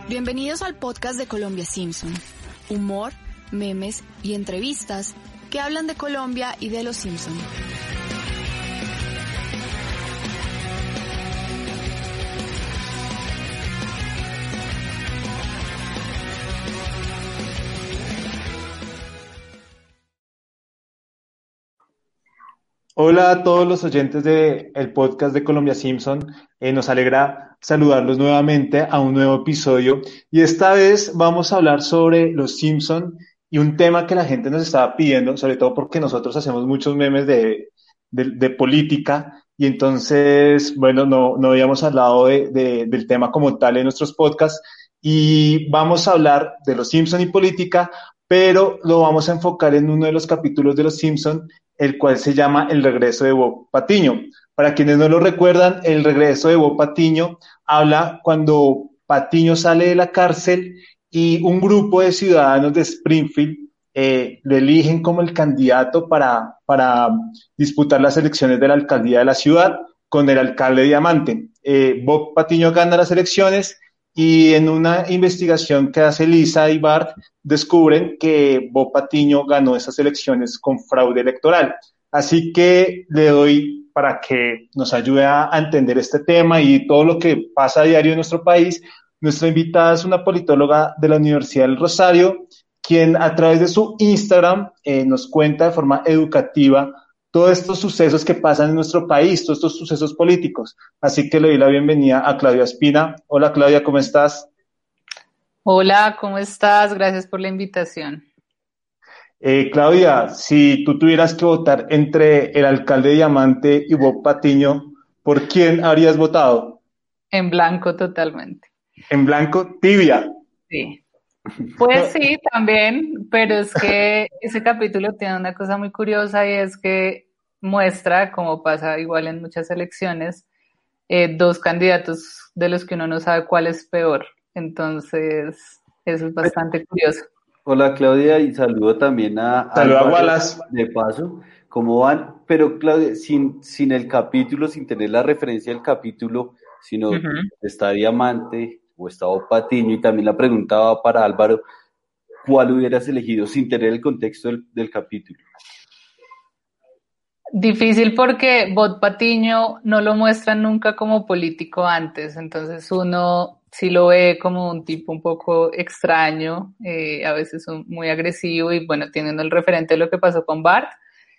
Bienvenidos al podcast de Colombia Simpson. Humor, memes y entrevistas que hablan de Colombia y de los Simpson. Hola a todos los oyentes del podcast de Colombia Simpson. Nos alegra saludarlos nuevamente a un nuevo episodio y esta vez vamos a hablar sobre los Simpson y un tema que la gente nos estaba pidiendo, sobre todo porque nosotros hacemos muchos memes de política y entonces, bueno, no habíamos hablado del tema como tal en nuestros podcasts y vamos a hablar de los Simpson y política, pero lo vamos a enfocar en uno de los capítulos de los Simpson, el cual se llama El regreso de Bob Patiño. Para quienes no lo recuerdan, El regreso de Bob Patiño habla cuando Patiño sale de la cárcel y un grupo de ciudadanos de Springfield lo eligen como el candidato para disputar las elecciones de la alcaldía de la ciudad con el alcalde Diamante. Bob Patiño gana las elecciones y en una investigación que hace Lisa y Bart descubren que Bob Patiño ganó esas elecciones con fraude electoral. Así que le doy, para que nos ayude a entender este tema y todo lo que pasa a diario en nuestro país, nuestra invitada es una politóloga de la Universidad del Rosario, quien a través de su Instagram nos cuenta de forma educativa todos estos sucesos que pasan en nuestro país, todos estos sucesos políticos. Así que le doy la bienvenida a Claudia Espina. Hola Claudia, ¿cómo estás? Hola, ¿cómo estás? Gracias por la invitación. Claudia, si tú tuvieras que votar entre el alcalde Diamante y Bob Patiño, ¿por quién habrías votado? En blanco totalmente. ¿En blanco? Tibia. Sí. Pues sí, también, pero es que ese capítulo tiene una cosa muy curiosa y es que muestra, como pasa igual en muchas elecciones, dos candidatos de los que uno no sabe cuál es peor. Entonces, eso es bastante curioso. Hola Claudia y saludo también a Wallace. De paso, ¿cómo van? Pero Claudia, sin el capítulo, sin tener la referencia del capítulo, sino está Diamante o está Bob Patiño, y también la preguntaba para Álvaro, ¿cuál hubieras elegido sin tener el contexto del capítulo? Difícil porque Bob Patiño no lo muestran nunca como político antes, entonces uno sí lo ve como un tipo un poco extraño, a veces muy agresivo y bueno, teniendo el referente de lo que pasó con Bart.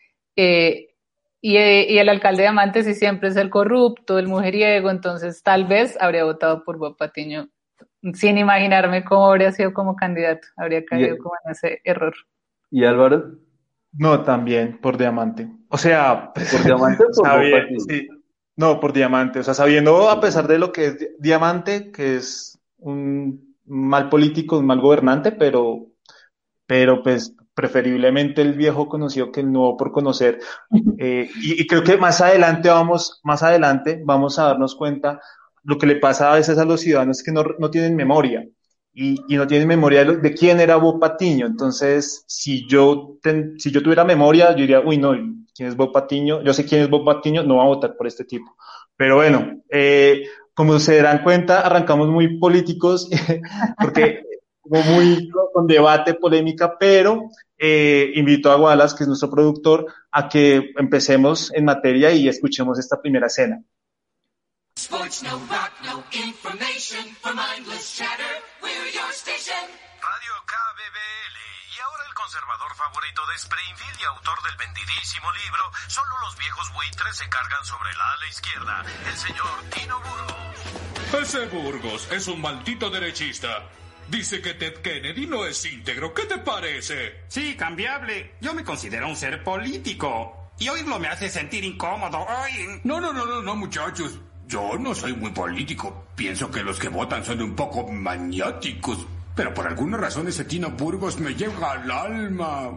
Y el alcalde Diamante sí siempre es el corrupto, el mujeriego, entonces tal vez habría votado por Bob Patiño sin imaginarme cómo habría sido como candidato, habría caído como en ese error. ¿Y Álvaro? No, también por Diamante. O sea, ¿por Diamante o por Bob Patiño? Sí. No, por Diamante. O sea, sabiendo, a pesar de lo que es Diamante, que es un mal político, un mal gobernante, pero pues preferiblemente el viejo conocido que el nuevo por conocer. Y creo que más adelante vamos a darnos cuenta lo que le pasa a veces a los ciudadanos que no tienen memoria. Y no tienen memoria de quién era Bob Patiño. Entonces, si yo tuviera memoria, yo diría, uy, no, ¿quién es Bob Patiño? Yo sé quién es Bob Patiño, no voy a votar por este tipo. Pero bueno, como se darán cuenta, arrancamos muy políticos, porque como muy con debate, polémica, pero invito a Wallace, que es nuestro productor, a que empecemos en materia y escuchemos esta primera escena. Sports, no rock, no information for mindless chatter. We're your station. Radio KBBL. Y ahora el conservador favorito de Springfield y autor del vendidísimo libro Solo los viejos buitres se cargan sobre la ala izquierda, el señor Tino Burgos. Ese Burgos es un maldito derechista. Dice que Ted Kennedy no es íntegro. ¿Qué te parece? Sí, cambiable. Yo me considero un ser político. Y oírlo me hace sentir incómodo. ¡Ay! No, muchachos. Yo no soy muy político. Pienso que los que votan son un poco maniáticos. Pero por alguna razón ese Tino Burgos me llega al alma.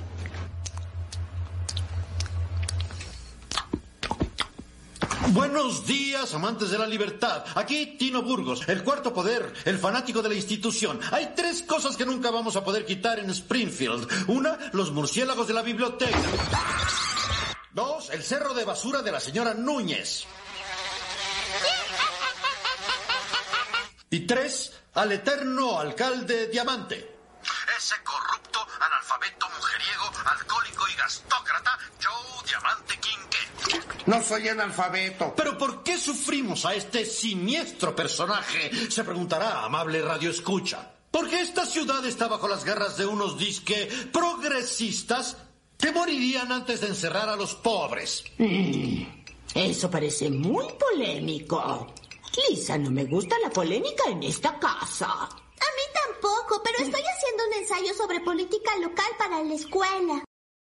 Buenos días, amantes de la libertad. Aquí Tino Burgos, el cuarto poder, el fanático de la institución. Hay tres cosas que nunca vamos a poder quitar en Springfield. Una, los murciélagos de la biblioteca. Dos, el cerro de basura de la señora Núñez. Y tres, al eterno alcalde Diamante. Ese corrupto, analfabeto, mujeriego, alcohólico y gastócrata, Joe Diamante Kincaid. No soy analfabeto. ¿Pero por qué sufrimos a este siniestro personaje? Se preguntará, amable radioescucha. Porque esta ciudad está bajo las garras de unos disque progresistas que morirían antes de encerrar a los pobres. Eso parece muy polémico. Lisa, no me gusta la polémica en esta casa. A mí tampoco, pero estoy haciendo un ensayo sobre política local para la escuela.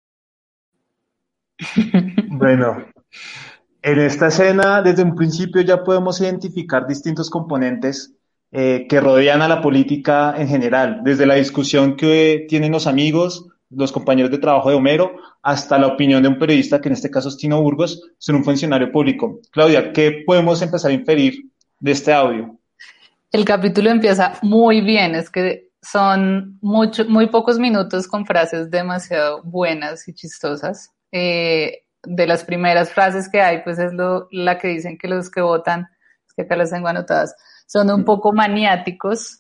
Bueno, en esta escena, desde un principio ya podemos identificar distintos componentes que rodean a la política en general, desde la discusión que tienen los amigos, los compañeros de trabajo de Homero, hasta la opinión de un periodista, que en este caso es Tino Burgos, sobre un funcionario público. Claudia, ¿qué podemos empezar a inferir de este audio? El capítulo empieza muy bien, es que son muy pocos minutos con frases demasiado buenas y chistosas. De las primeras frases que hay, pues es la que dicen que los que votan, es que acá las tengo anotadas, son un poco maniáticos,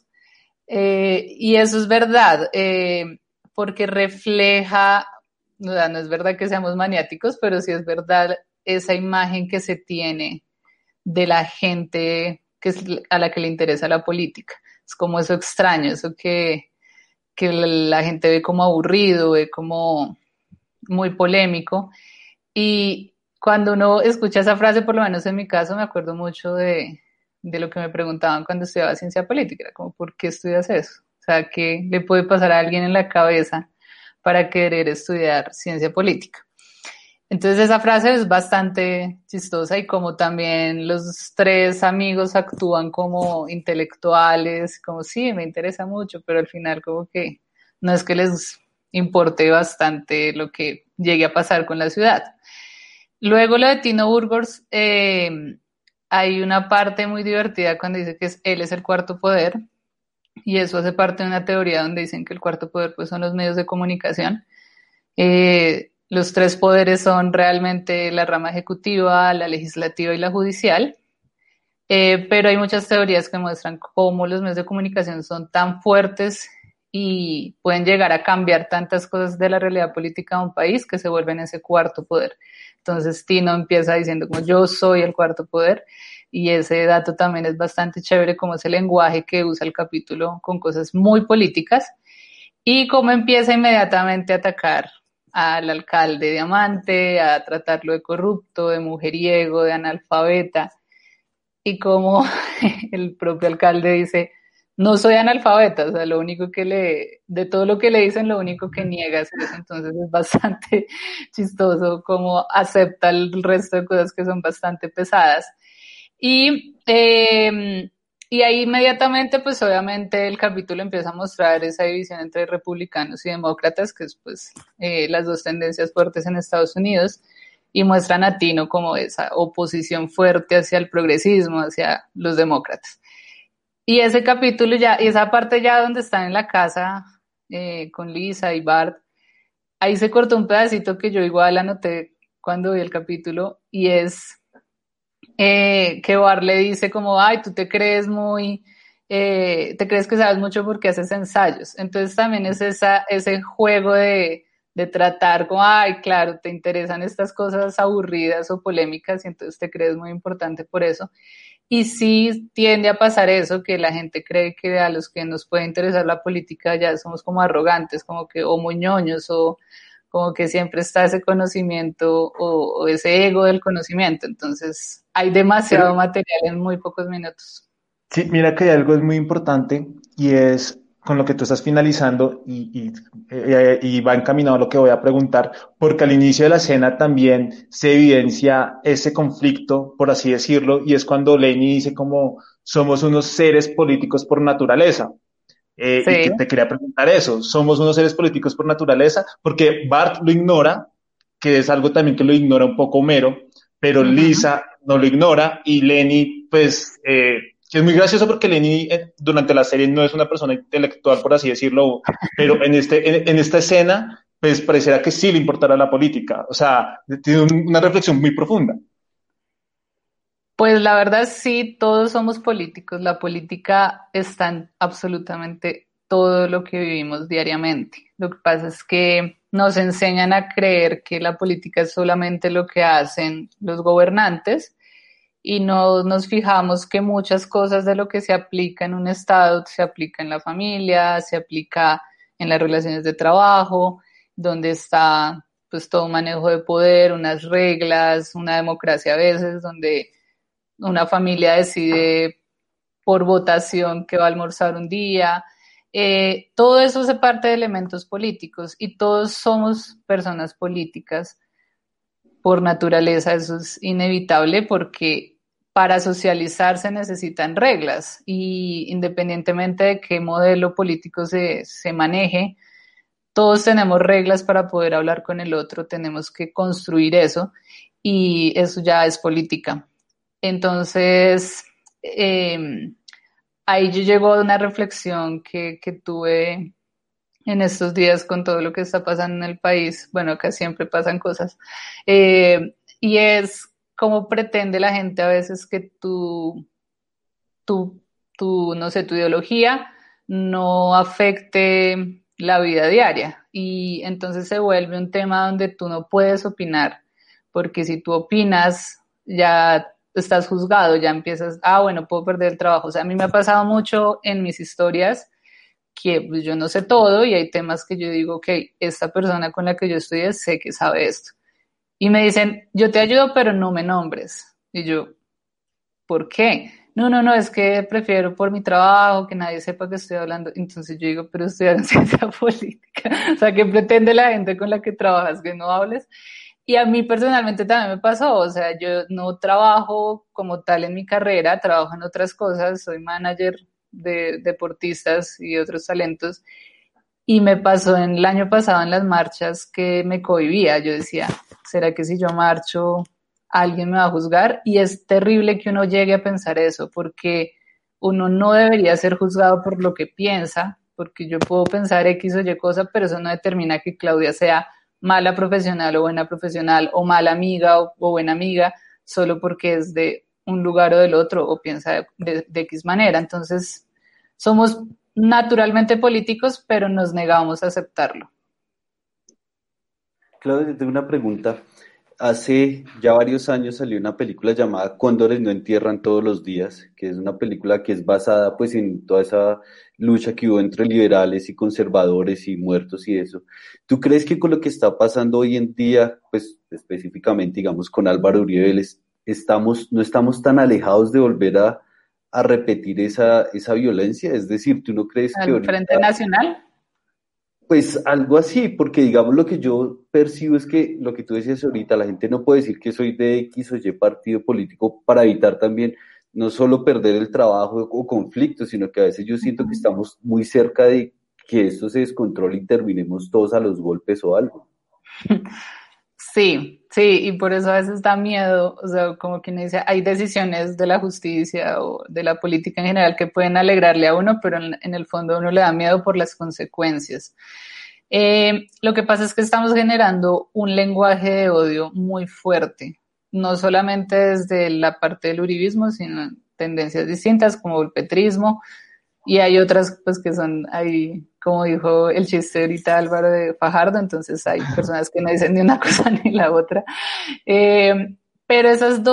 y eso es verdad, porque refleja, no es verdad que seamos maniáticos, pero sí es verdad esa imagen que se tiene de la gente a la que le interesa la política. Es como eso extraño, eso que la gente ve como aburrido, ve como muy polémico. Y cuando uno escucha esa frase, por lo menos en mi caso, me acuerdo mucho de lo que me preguntaban cuando estudiaba ciencia política. Era como, ¿por qué estudias eso? O sea, ¿qué le puede pasar a alguien en la cabeza para querer estudiar ciencia política? Entonces esa frase es bastante chistosa, y como también los tres amigos actúan como intelectuales, como sí, me interesa mucho, pero al final como que no es que les importe bastante lo que llegue a pasar con la ciudad. Luego lo de Tino Burgos, hay una parte muy divertida cuando dice que él es el cuarto poder, y eso hace parte de una teoría donde dicen que el cuarto poder pues son los medios de comunicación. Los tres poderes son realmente la rama ejecutiva, la legislativa y la judicial, pero hay muchas teorías que muestran cómo los medios de comunicación son tan fuertes y pueden llegar a cambiar tantas cosas de la realidad política de un país que se vuelven ese cuarto poder. Entonces Tino empieza diciendo como yo soy el cuarto poder, y ese dato también es bastante chévere, como ese lenguaje que usa el capítulo con cosas muy políticas, y cómo empieza inmediatamente a atacar al alcalde Diamante, a tratarlo de corrupto, de mujeriego, de analfabeta, y como el propio alcalde dice, no soy analfabeta, o sea, de todo lo que le dicen, lo único que niega es eso. Entonces es bastante chistoso cómo acepta el resto de cosas que son bastante pesadas. Y ahí inmediatamente, pues obviamente el capítulo empieza a mostrar esa división entre republicanos y demócratas, que es pues las dos tendencias fuertes en Estados Unidos, y muestran a Tino como esa oposición fuerte hacia el progresismo, hacia los demócratas. Y ese capítulo y esa parte ya donde están en la casa con Lisa y Bart, ahí se cortó un pedacito que yo igual anoté cuando vi el capítulo, y es que Bart le dice como, ay, tú te crees que sabes mucho porque haces ensayos. Entonces también es ese juego de tratar como, ay, claro, te interesan estas cosas aburridas o polémicas y entonces te crees muy importante por eso. Y sí tiende a pasar eso, que la gente cree que a los que nos puede interesar la política ya somos como arrogantes, como que o muy ñoños, o como que siempre está ese conocimiento o ese ego del conocimiento. Entonces hay demasiado material en muy pocos minutos. Sí, mira que hay algo muy importante, y es con lo que tú estás finalizando, y va encaminado a lo que voy a preguntar, porque al inicio de la escena también se evidencia ese conflicto, por así decirlo, y es cuando Lenny dice como somos unos seres políticos por naturaleza. Sí. Y que te quería preguntar eso, ¿somos unos seres políticos por naturaleza? Porque Bart lo ignora, que es algo también que lo ignora un poco Homero, pero Lisa no lo ignora, y Lenny pues... que es muy gracioso porque Lenny durante la serie no es una persona intelectual, por así decirlo, pero en esta escena, pues pareciera que sí le importará la política. O sea, tiene una reflexión muy profunda. Pues la verdad sí, todos somos políticos. La política está en absolutamente todo lo que vivimos diariamente. Lo que pasa es que nos enseñan a creer que la política es solamente lo que hacen los gobernantes y no nos fijamos que muchas cosas de lo que se aplica en un estado se aplica en la familia, se aplica en las relaciones de trabajo, donde está pues todo un manejo de poder, unas reglas, una democracia a veces, donde una familia decide por votación que va a almorzar un día. Todo eso hace parte de elementos políticos y todos somos personas políticas por naturaleza. Eso es inevitable porque para socializar se necesitan reglas y independientemente de qué modelo político se maneje, todos tenemos reglas para poder hablar con el otro, tenemos que construir eso y eso ya es política. Entonces, ahí yo llego a una reflexión que tuve en estos días con todo lo que está pasando en el país. Bueno, acá siempre pasan cosas. Y es cómo pretende la gente a veces que no sé, tu ideología no afecte la vida diaria. Y entonces se vuelve un tema donde tú no puedes opinar, porque si tú opinas, ya estás juzgado, ya empiezas, bueno, puedo perder el trabajo. O sea, a mí me ha pasado mucho en mis historias que pues, yo no sé todo y hay temas que yo digo, ok, esta persona con la que yo estudié sé que sabe esto. Y me dicen, yo te ayudo, pero no me nombres. Y yo, ¿por qué? No, es que prefiero por mi trabajo que nadie sepa que estoy hablando. Entonces yo digo, pero estudiar ciencia política. O sea, ¿qué pretende la gente con la que trabajas que no hables? Y a mí personalmente también me pasó, o sea, yo no trabajo como tal en mi carrera, trabajo en otras cosas, soy manager de deportistas y otros talentos, y me pasó en el año pasado en las marchas que me cohibía, yo decía, ¿será que si yo marcho alguien me va a juzgar? Y es terrible que uno llegue a pensar eso, porque uno no debería ser juzgado por lo que piensa, porque yo puedo pensar X o Y cosa, pero eso no determina que Claudia sea mala profesional o buena profesional, o mala amiga o buena amiga, solo porque es de un lugar o del otro, o piensa de X manera. Entonces, somos naturalmente políticos, pero nos negamos a aceptarlo. Claudia, tengo una pregunta. Hace ya varios años salió una película llamada Cóndores no entierran todos los días, que es una película que es basada pues en toda esa lucha que hubo entre liberales y conservadores y muertos y eso. ¿Tú crees que con lo que está pasando hoy en día, pues específicamente digamos con Álvaro Uribe Vélez, no estamos tan alejados de volver a repetir esa violencia? Es decir, ¿tú no crees que ¿Al Frente Nacional? Pues algo así, porque digamos lo que yo percibo es que lo que tú decías ahorita, la gente no puede decir que soy de X o Y partido político para evitar también no solo perder el trabajo o conflictos, sino que a veces yo siento que estamos muy cerca de que esto se descontrole y terminemos todos a los golpes o algo. Sí, y por eso a veces da miedo, o sea, como quien dice, hay decisiones de la justicia o de la política en general que pueden alegrarle a uno, pero en el fondo a uno le da miedo por las consecuencias. Lo que pasa es que estamos generando un lenguaje de odio muy fuerte, no solamente desde la parte del uribismo, sino tendencias distintas como el petrismo, y hay otras pues que son ahí, como dijo el chiste ahorita Álvaro de Fajardo, entonces hay personas que no dicen ni una cosa ni la otra. Pero esos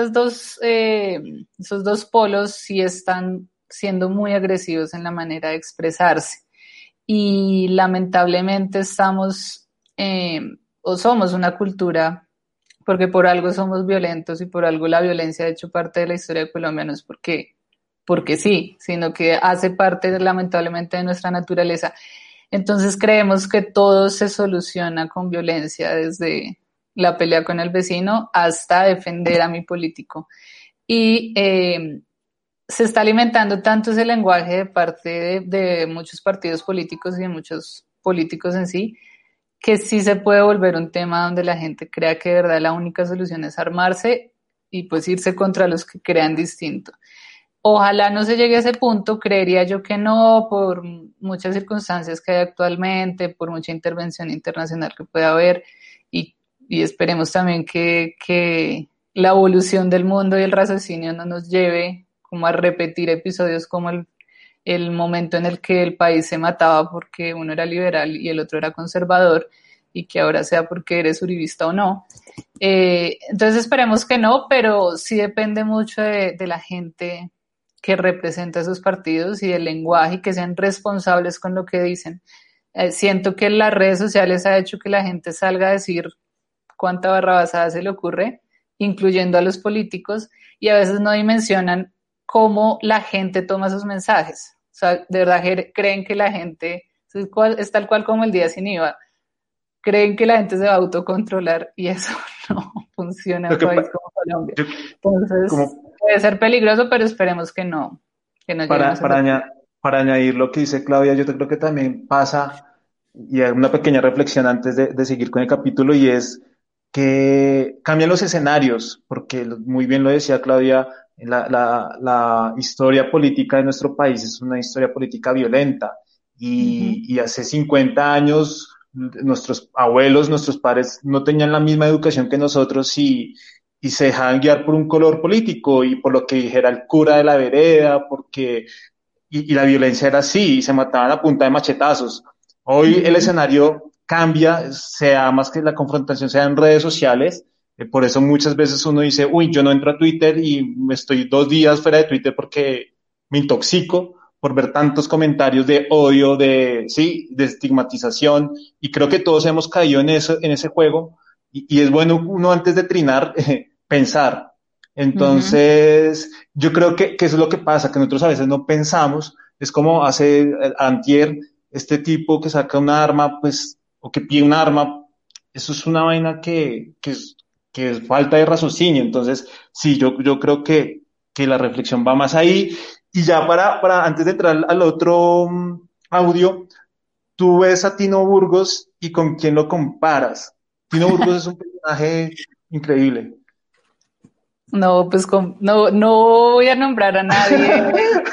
dos polos sí están siendo muy agresivos en la manera de expresarse. Y lamentablemente somos una cultura, porque por algo somos violentos y por algo la violencia ha hecho parte de la historia de Colombia, no es porque sí, sino que hace parte lamentablemente de nuestra naturaleza. Entonces creemos que todo se soluciona con violencia, desde la pelea con el vecino hasta defender a mi político. Y se está alimentando tanto ese lenguaje de parte de muchos partidos políticos y de muchos políticos en sí, que sí se puede volver un tema donde la gente crea que de verdad la única solución es armarse y pues irse contra los que crean distinto. Ojalá no se llegue a ese punto, creería yo que no, por muchas circunstancias que hay actualmente, por mucha intervención internacional que pueda haber, y esperemos también que la evolución del mundo y el raciocinio no nos lleve como a repetir episodios como el momento en el que el país se mataba porque uno era liberal y el otro era conservador, y que ahora sea porque eres uribista o no. Entonces esperemos que no, pero sí depende mucho de la gente que representa esos partidos y del lenguaje, y que sean responsables con lo que dicen. Siento que las redes sociales ha hecho que la gente salga a decir cuánta barrabasada se le ocurre, incluyendo a los políticos, y a veces no dimensionan cómo la gente toma sus mensajes. O sea, de verdad creen que la gente es tal cual como el día sin IVA. Creen que la gente se va a autocontrolar, y eso no funciona en un país como Colombia. Entonces, puede ser peligroso, pero esperemos que no. Para añadir lo que dice Claudia, yo creo que también pasa, y hay una pequeña reflexión antes de seguir con el capítulo, y es que cambian los escenarios, porque muy bien lo decía Claudia, la historia política de nuestro país es una historia política violenta, y hace 50 años nuestros abuelos, nuestros padres no tenían la misma educación que nosotros, y se dejaban guiar por un color político y por lo que dijera el cura de la vereda, y la violencia era así, y se mataban a punta de machetazos. Hoy el escenario cambia, sea más que la confrontación sea en redes sociales, por eso muchas veces uno dice, yo no entro a Twitter y me estoy 2 días fuera de Twitter porque me intoxico por ver tantos comentarios de odio, de estigmatización, y creo que todos hemos caído en ese juego, y es bueno uno antes de trinar, pensar. Entonces, yo creo que eso es lo que pasa, que nosotros a veces no pensamos. Es como hace antier, este tipo que saca un arma, pues, o que pide un arma, eso es una vaina que es falta de raciocinio. Entonces, sí, yo creo que la reflexión va más ahí. Y ya para antes de entrar al otro audio, tú ves a Tino Burgos y ¿con quién lo comparas? Tino Burgos es un personaje increíble. No, pues no voy a nombrar a nadie,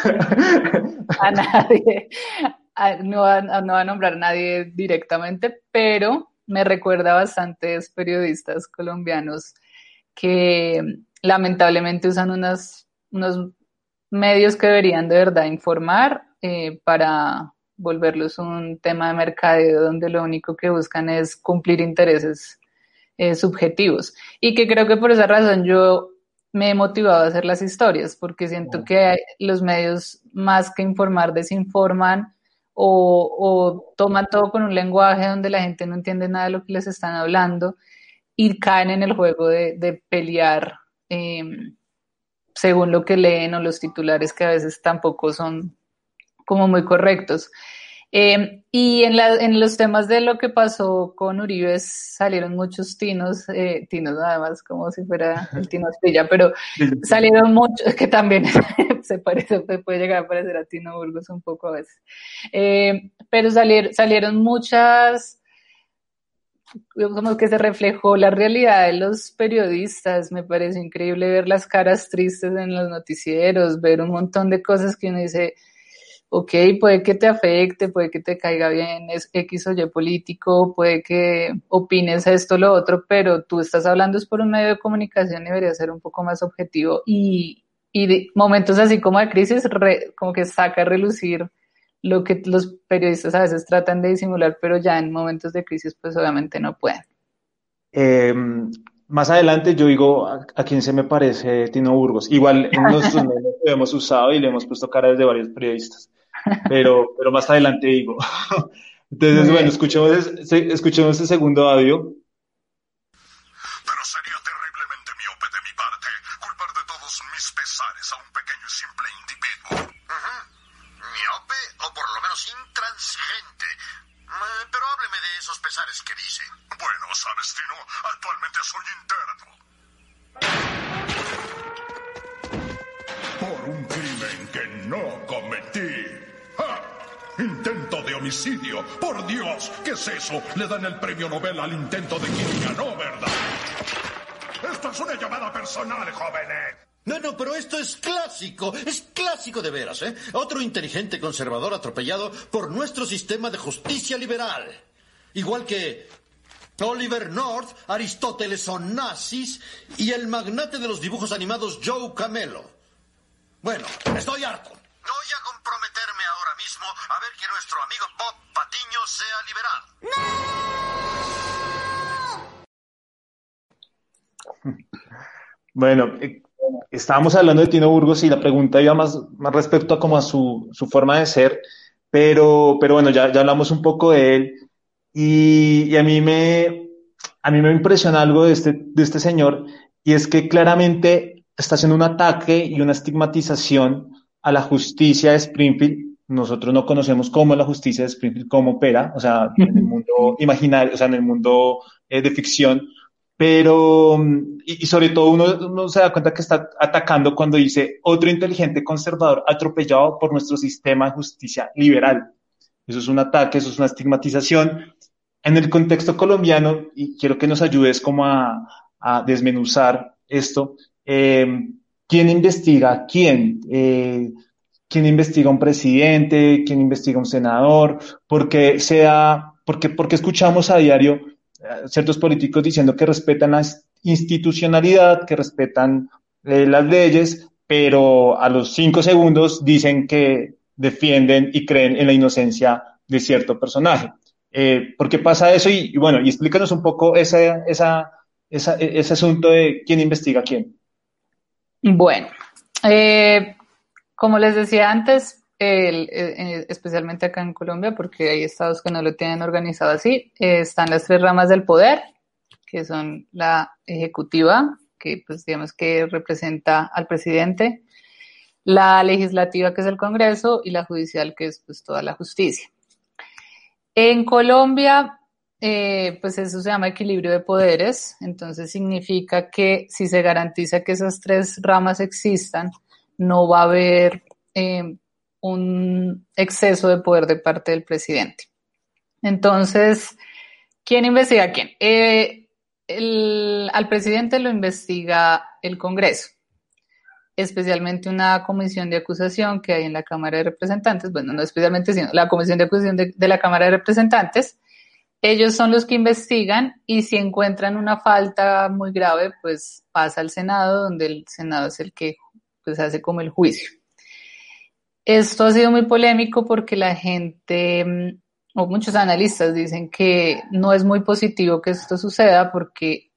no va a nombrar a nadie directamente, pero me recuerda a bastantes periodistas colombianos que lamentablemente usan unos medios que deberían de verdad informar para volverlos un tema de mercadeo donde lo único que buscan es cumplir intereses subjetivos, y que creo que por esa razón yo me he motivado a hacer las historias, porque siento que los medios, más que informar, desinforman o toman todo con un lenguaje donde la gente no entiende nada de lo que les están hablando, y caen en el juego de pelear según lo que leen, o los titulares que a veces tampoco son como muy correctos. Y en los temas de lo que pasó con Uribe salieron muchos tinos además, como si fuera el Tino Asprilla, pero salieron muchos, que también se puede llegar a parecer a Tino Burgos un poco a veces, pero salieron muchas, como que se reflejó la realidad de los periodistas. Me parece increíble ver las caras tristes en los noticieros, ver un montón de cosas que uno dice, ok, puede que te afecte, puede que te caiga bien, es X o Y político, puede que opines esto o lo otro, pero tú estás hablando es por un medio de comunicación y debería ser un poco más objetivo, y de momentos así como de crisis, como que saca a relucir lo que los periodistas a veces tratan de disimular, pero ya en momentos de crisis pues obviamente no pueden. Más adelante yo digo a quién se me parece Tino Burgos. Igual en nuestros medios lo hemos usado y le hemos puesto caras de varios periodistas, pero más adelante digo. Entonces, bueno, escuchemos el segundo audio. Pero sería terriblemente miope de mi parte culpar de todos mis pesares a un pequeño y simple individuo. Miope o por lo menos intransigente. Pero hábleme de esos pesares que dice. Bueno, sabes, Tino, actualmente soy interno. Por un crimen que no cometí. ¡Ja! Intento de homicidio. Por Dios, ¿qué es eso? Le dan el premio Nobel al intento de química, ¿no, verdad? Esto es una llamada personal, jóvenes. No, pero esto es clásico de veras, ¿eh? Otro inteligente conservador atropellado por nuestro sistema de justicia liberal. Igual que Oliver North, Aristóteles son nazis y el magnate de los dibujos animados Joe Camelo. Bueno, estoy harto. Voy a comprometerme ahora mismo a ver que nuestro amigo Bob Patiño sea liberado. Bueno, estábamos hablando de Tino Burgos y la pregunta iba más respecto a como a su forma de ser, pero bueno, ya hablamos un poco de él y a mí me impresiona algo de este señor, y es que claramente está haciendo un ataque y una estigmatización a la justicia de Springfield. Nosotros no conocemos cómo es la justicia de Springfield, cómo opera, o sea, en el mundo imaginario, o sea, en el mundo de ficción, pero, y sobre todo uno se da cuenta que está atacando cuando dice otro inteligente conservador atropellado por nuestro sistema de justicia liberal. Eso es un ataque, eso es una estigmatización. En el contexto colombiano, y quiero que nos ayudes como a desmenuzar esto, ¿quién investiga a quién? ¿Quién investiga a un presidente? ¿Quién investiga a un senador? Porque escuchamos a diario ciertos políticos diciendo que respetan la institucionalidad, que respetan las leyes, pero a los 5 segundos dicen que defienden y creen en la inocencia de cierto personaje. ¿Por qué pasa eso? Y bueno, y explícanos un poco ese asunto de quién investiga a quién. Bueno, como les decía antes, especialmente acá en Colombia, porque hay estados que no lo tienen organizado así, están las 3 ramas del poder, que son la ejecutiva, que pues digamos que representa al presidente, la legislativa, que es el Congreso, y la judicial, que es pues toda la justicia. En Colombia, pues eso se llama equilibrio de poderes, entonces significa que si se garantiza que esas 3 ramas existan, no va a haber un exceso de poder de parte del presidente. Entonces, ¿quién investiga a quién? Al presidente lo investiga el Congreso, especialmente una comisión de acusación que hay en la Cámara de Representantes, bueno, no especialmente, sino la comisión de acusación de la Cámara de Representantes. Ellos son los que investigan y si encuentran una falta muy grave, pues pasa al Senado, donde el Senado es el que pues hace como el juicio. Esto ha sido muy polémico porque la gente, o muchos analistas dicen que no es muy positivo que esto suceda porque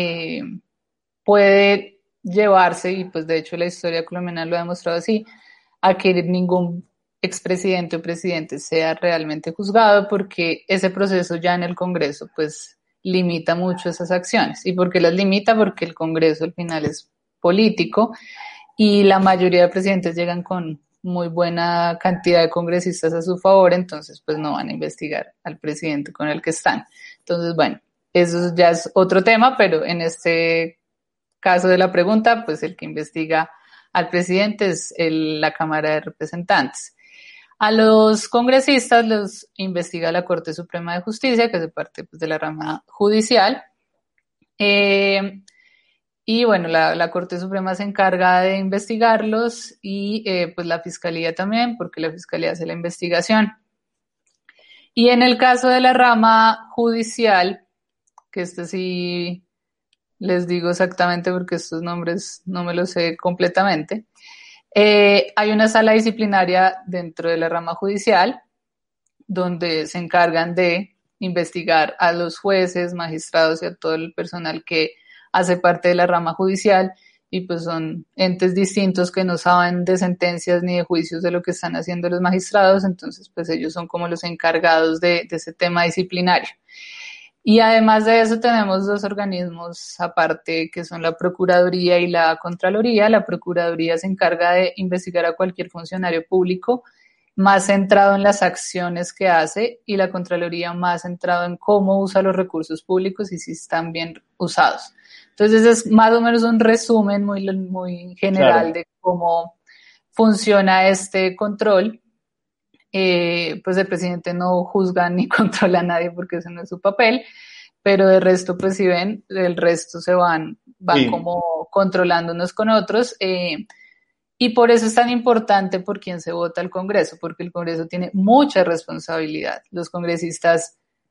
puede llevarse, y pues de hecho la historia colombiana lo ha demostrado así, a que ningún expresidente o presidente sea realmente juzgado, porque ese proceso ya en el Congreso pues limita mucho esas acciones. ¿Y por qué las limita? Porque el Congreso al final es político y la mayoría de presidentes llegan con muy buena cantidad de congresistas a su favor, entonces pues no van a investigar al presidente con el que están. Entonces, bueno, eso ya es otro tema, pero en este caso de la pregunta, pues el que investiga al presidente es la Cámara de Representantes. A los congresistas los investiga la Corte Suprema de Justicia, que es parte pues, de la rama judicial. Y bueno, la Corte Suprema se encarga de investigarlos y pues la Fiscalía también, porque la Fiscalía hace la investigación. Y en el caso de la rama judicial, que sí les digo exactamente porque estos nombres no me los sé completamente, hay una sala disciplinaria dentro de la rama judicial donde se encargan de investigar a los jueces, magistrados y a todo el personal que hace parte de la rama judicial, y pues son entes distintos que no saben de sentencias ni de juicios de lo que están haciendo los magistrados, entonces pues ellos son como los encargados de ese tema disciplinario. Y además de eso tenemos 2 organismos aparte que son la Procuraduría y la Contraloría. La Procuraduría se encarga de investigar a cualquier funcionario público más centrado en las acciones que hace, y la Contraloría más centrado en cómo usa los recursos públicos y si están bien usados. Entonces es más o menos un resumen muy general, claro, de cómo funciona este control. Pues el presidente no juzga ni controla a nadie porque ese no es su papel, pero de resto, pues si ven, el resto se van sí, como controlando unos con otros, y por eso es tan importante por quién se vota el Congreso, porque el Congreso tiene mucha responsabilidad. Los congresistas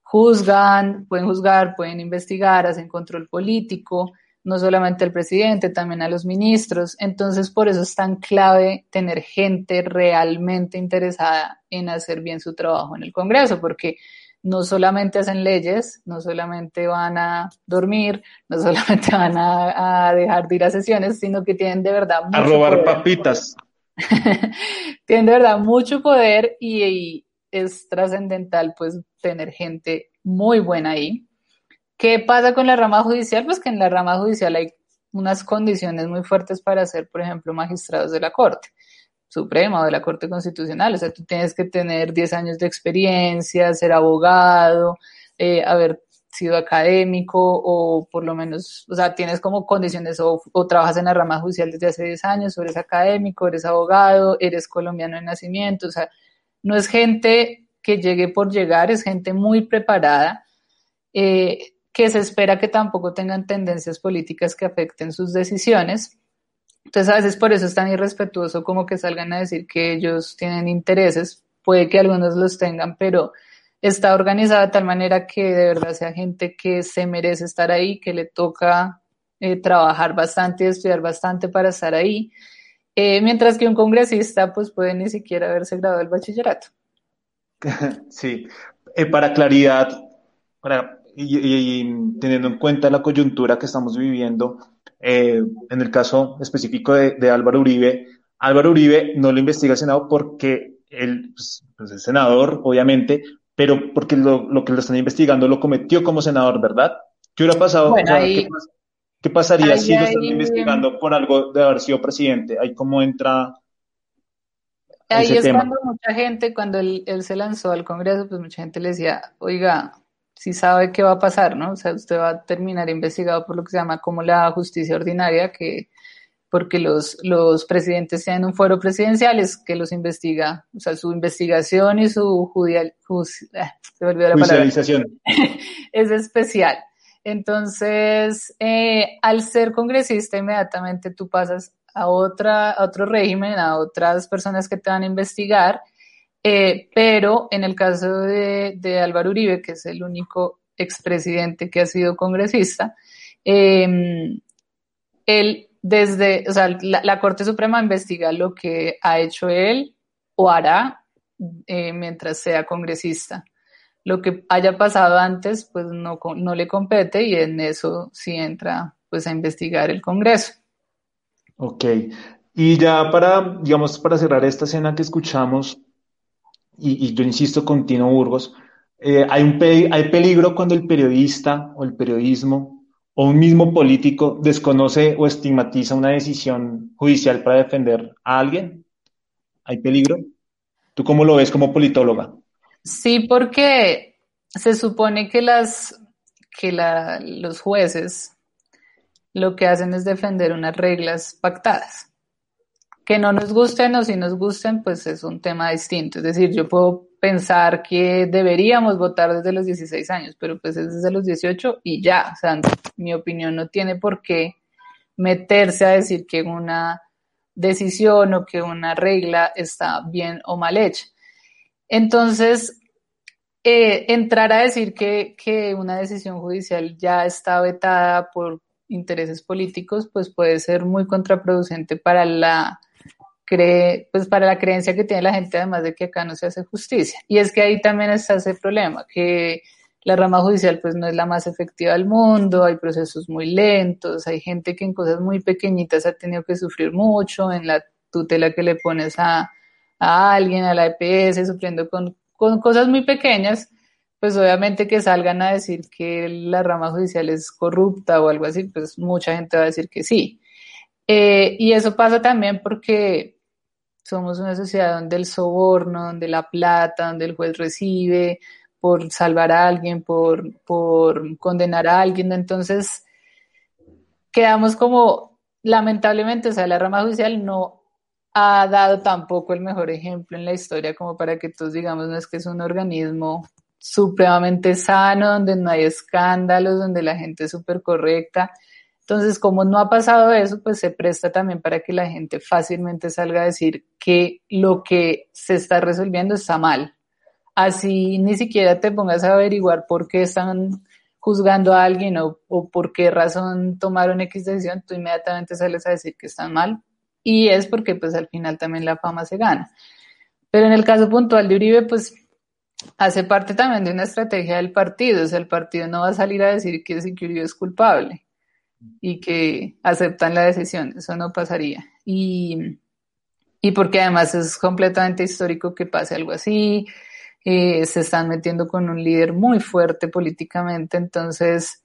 pueden juzgar, pueden investigar, hacen control político, no solamente al presidente, también a los ministros. Entonces, por eso es tan clave tener gente realmente interesada en hacer bien su trabajo en el Congreso, porque no solamente hacen leyes, no solamente van a dormir, no solamente van a dejar de ir a sesiones, sino que tienen de verdad mucho A robar poder. papitas. Tienen de verdad mucho poder y es trascendental pues tener gente muy buena ahí. ¿Qué pasa con la rama judicial? Pues que en la rama judicial hay unas condiciones muy fuertes para ser, por ejemplo, magistrados de la Corte Suprema o de la Corte Constitucional. O sea, tú tienes que tener 10 años de experiencia, ser abogado, haber sido académico o por lo menos, o sea, tienes como condiciones o trabajas en la rama judicial desde hace 10 años, o eres académico, eres abogado, eres colombiano de nacimiento. O sea, no es gente que llegue por llegar, es gente muy preparada, que se espera que tampoco tengan tendencias políticas que afecten sus decisiones. Entonces, a veces por eso es tan irrespetuoso como que salgan a decir que ellos tienen intereses. Puede que algunos los tengan, pero está organizada de tal manera que de verdad sea gente que se merece estar ahí, que le toca trabajar bastante y estudiar bastante para estar ahí, mientras que un congresista pues puede ni siquiera haberse graduado del bachillerato. Sí, para claridad, y teniendo en cuenta la coyuntura que estamos viviendo, en el caso específico de Álvaro Uribe no lo investiga el Senado porque él pues es senador, obviamente, pero porque lo que lo están investigando lo cometió como senador, ¿verdad? ¿Qué hubiera pasado? Bueno, O sea, ahí, ¿qué pasaría ahí si lo están hay investigando por algo de haber sido presidente? ¿Ahí cómo entra Ahí ese es tema? cuando mucha gente, cuando él se lanzó al Congreso, pues mucha gente le decía, oiga, si sabe qué va a pasar, ¿no? O sea, usted va a terminar investigado por lo que se llama como la justicia ordinaria, que porque los presidentes tienen un fuero presidencial, es que los investiga, o sea, su investigación y su se me olvidó la palabra, Judicialización. es especial. Entonces, al ser congresista, inmediatamente tú pasas a otro régimen, a otras personas que te van a investigar, pero en el caso de Álvaro Uribe, que es el único expresidente que ha sido congresista, él o sea, la Corte Suprema investiga lo que ha hecho él o hará mientras sea congresista. Lo que haya pasado antes, pues no le compete y en eso sí entra pues a investigar el Congreso. Ok. Y ya digamos, para cerrar esta escena que escuchamos, y yo insisto con Tino Burgos, hay peligro cuando el periodista o el periodismo o un mismo político desconoce o estigmatiza una decisión judicial para defender a alguien. ¿Hay peligro? ¿Tú cómo lo ves como politóloga? Sí, porque se supone que los jueces lo que hacen es defender unas reglas pactadas. Que no nos gusten o si nos gusten, pues es un tema distinto. Es decir, yo puedo pensar que deberíamos votar desde los 16 años, pero pues es desde los 18 y ya. O sea, mi opinión no tiene por qué meterse a decir que una decisión o que una regla está bien o mal hecha. Entonces, entrar a decir que una decisión judicial ya está vetada por intereses políticos, pues puede ser muy contraproducente para para la creencia que tiene la gente, además de que acá no se hace justicia. Y es que ahí también está ese problema, que la rama judicial pues no es la más efectiva del mundo, hay procesos muy lentos, hay gente que en cosas muy pequeñitas ha tenido que sufrir mucho, en la tutela que le pones a alguien, a la EPS, sufriendo con cosas muy pequeñas, pues obviamente que salgan a decir que la rama judicial es corrupta o algo así, pues mucha gente va a decir que sí. Y eso pasa también porque somos una sociedad donde el soborno, donde la plata, donde el juez recibe por salvar a alguien, por condenar a alguien. Entonces, quedamos como, lamentablemente, o sea, la rama judicial no ha dado tampoco el mejor ejemplo en la historia como para que todos digamos, no es que es un organismo supremamente sano, donde no hay escándalos, donde la gente es súper correcta. Entonces, como no ha pasado eso, pues se presta también para que la gente fácilmente salga a decir que lo que se está resolviendo está mal, así ni siquiera te pongas a averiguar por qué están juzgando a alguien o por qué razón tomaron X decisión, tú inmediatamente sales a decir que están mal, y es porque pues al final también la fama se gana. Pero en el caso puntual de Uribe, pues hace parte también de una estrategia del partido. O sea, el partido no va a salir a decir que Uribe es culpable y que aceptan la decisión. Eso no pasaría. Y porque además es completamente histórico que pase algo así. Se están metiendo con un líder muy fuerte políticamente, entonces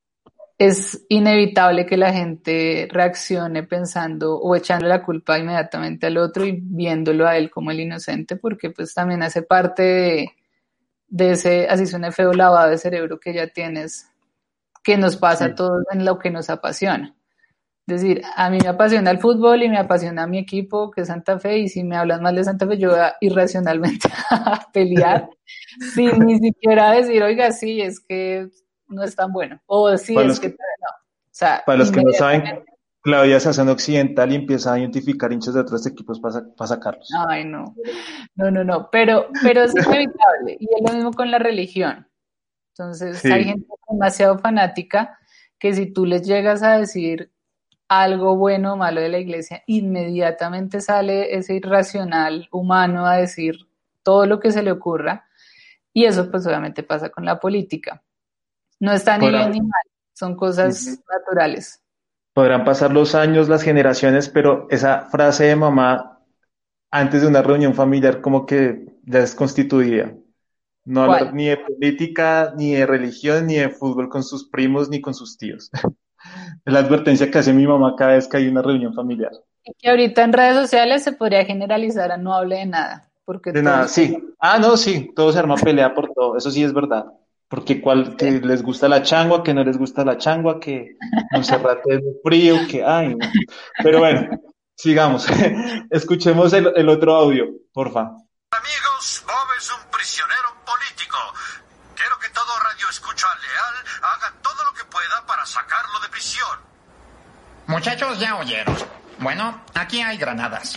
es inevitable que la gente reaccione pensando o echando la culpa inmediatamente al otro y viéndolo a él como el inocente, porque pues también hace parte de ese, así suena feo, lavado de cerebro que ya tienes, que nos pasa a todos en lo que nos apasiona. Es decir, a mí me apasiona el fútbol y me apasiona mi equipo, que es Santa Fe, y si me hablan mal de Santa Fe, yo voy a irracionalmente a pelear, sin ni siquiera decir, oiga, sí, es que no es tan bueno, o sí, es que no. O sea, para los que no saben, Claudia se hace un occidental y empieza a identificar hinchas de otros equipos para sacarlos. Ay, no, pero es inevitable, y es lo mismo con la religión. Entonces, hay gente demasiado fanática que si tú les llegas a decir algo bueno o malo de la iglesia, inmediatamente sale ese irracional humano a decir todo lo que se le ocurra, y eso pues obviamente pasa con la política. No está ni bien ni mal, son cosas naturales. Podrán pasar los años, las generaciones, pero esa frase de mamá antes de una reunión familiar como que ya es constituida. No hablar ni de política, ni de religión, ni de fútbol con sus primos, ni con sus tíos. Es la advertencia que hace mi mamá cada vez que hay una reunión familiar. Y que ahorita en redes sociales se podría generalizar a no hable de nada. Porque de nada, sí. No, sí, todo se arma pelea por todo, eso sí es verdad. Porque que les gusta la changua, que no les gusta la changua, que Monserrate es muy frío, que ay, no. Pero bueno, sigamos. Escuchemos el otro audio, porfa. Amigos, Bob es un prisionero político. Quiero que todo radio escucha leal haga todo lo que pueda para sacarlo de prisión. Muchachos, ya oyeron. Bueno, aquí hay granadas.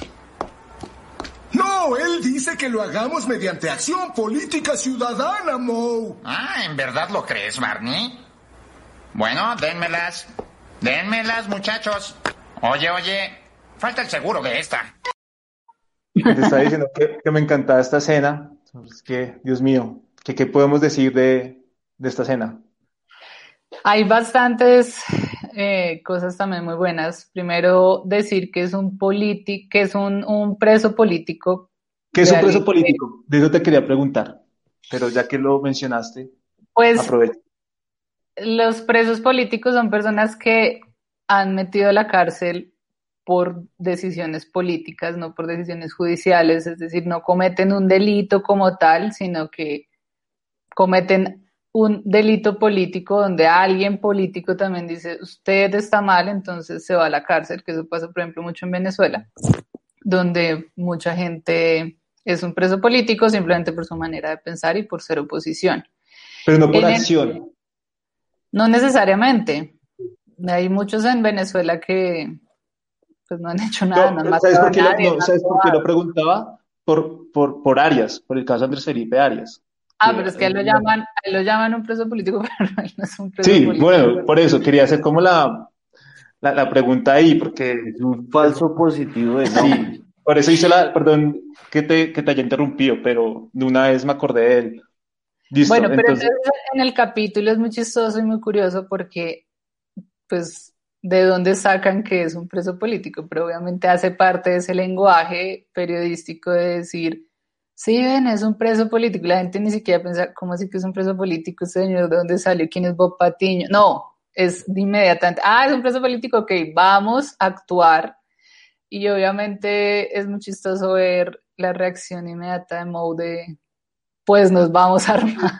No, él dice que lo hagamos mediante acción política ciudadana, Moe. ¿En verdad lo crees, Barney? Bueno, dénmelas. Dénmelas, muchachos. Oye, falta el seguro de esta. Te estaba diciendo que me encantaba esta escena. Es que, Dios mío, ¿qué podemos decir de esta escena? Hay bastantes cosas también muy buenas. Primero, decir que es un preso político. ¿Qué es un preso político? De eso te quería preguntar, pero ya que lo mencionaste, pues aprovecho. Los presos políticos son personas que han metido a la cárcel por decisiones políticas, no por decisiones judiciales, es decir, no cometen un delito como tal, sino que cometen un delito político donde alguien político también dice, usted está mal, entonces se va a la cárcel, que eso pasa, por ejemplo, mucho en Venezuela, donde mucha gente es un preso político simplemente por su manera de pensar y por ser oposición. Pero no por acción. No necesariamente. Hay muchos en Venezuela que pues no han hecho nada, no han matado a nadie. ¿Sabes por qué lo preguntaba? Por Arias, por el caso de Andrés Felipe Arias. Pero es que lo llaman un preso político, pero él no es un preso político. Sí, bueno, por eso quería hacer como la pregunta ahí, porque es un falso positivo de no. Sí, por eso perdón que te haya interrumpido, pero de una vez me acordé de él. Listo, bueno, pero entonces en el capítulo es muy chistoso y muy curioso porque, pues, ¿de dónde sacan que es un preso político? Pero obviamente hace parte de ese lenguaje periodístico de decir, sí, ven, es un preso político. La gente ni siquiera piensa, ¿cómo así que es un preso político? Señor, ¿de dónde salió? ¿Quién es Bob Patiño? No, es de inmediatamente, es un preso político, ok, vamos a actuar. Y obviamente es muy chistoso ver la reacción inmediata de Moe de, pues nos vamos a armar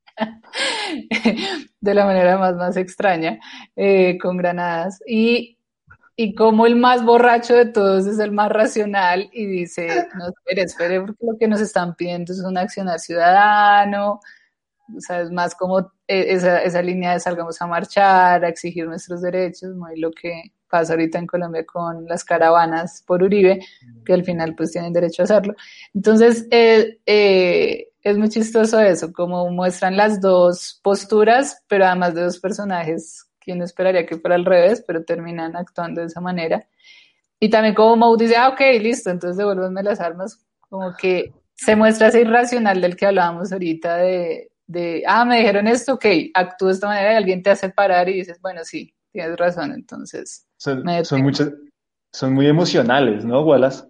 de la manera más extraña, con granadas. Y como el más borracho de todos es el más racional y dice, no, espere, porque lo que nos están pidiendo es un accionar ciudadano, o sea, es más como esa línea de salgamos a marchar, a exigir nuestros derechos, muy lo que pasa ahorita en Colombia con las caravanas por Uribe, que al final pues tienen derecho a hacerlo. Entonces, es muy chistoso eso, como muestran las dos posturas, pero además de dos personajes que uno esperaría que fuera al revés, pero terminan actuando de esa manera. Y también como Moe dice, ok, listo, entonces devuélvanme las armas, como que se muestra ese irracional del que hablábamos ahorita me dijeron esto, ok, actúo de esta manera y alguien te hace parar y dices, bueno, sí, tienes razón, entonces Son muy emocionales, ¿no, Wallace?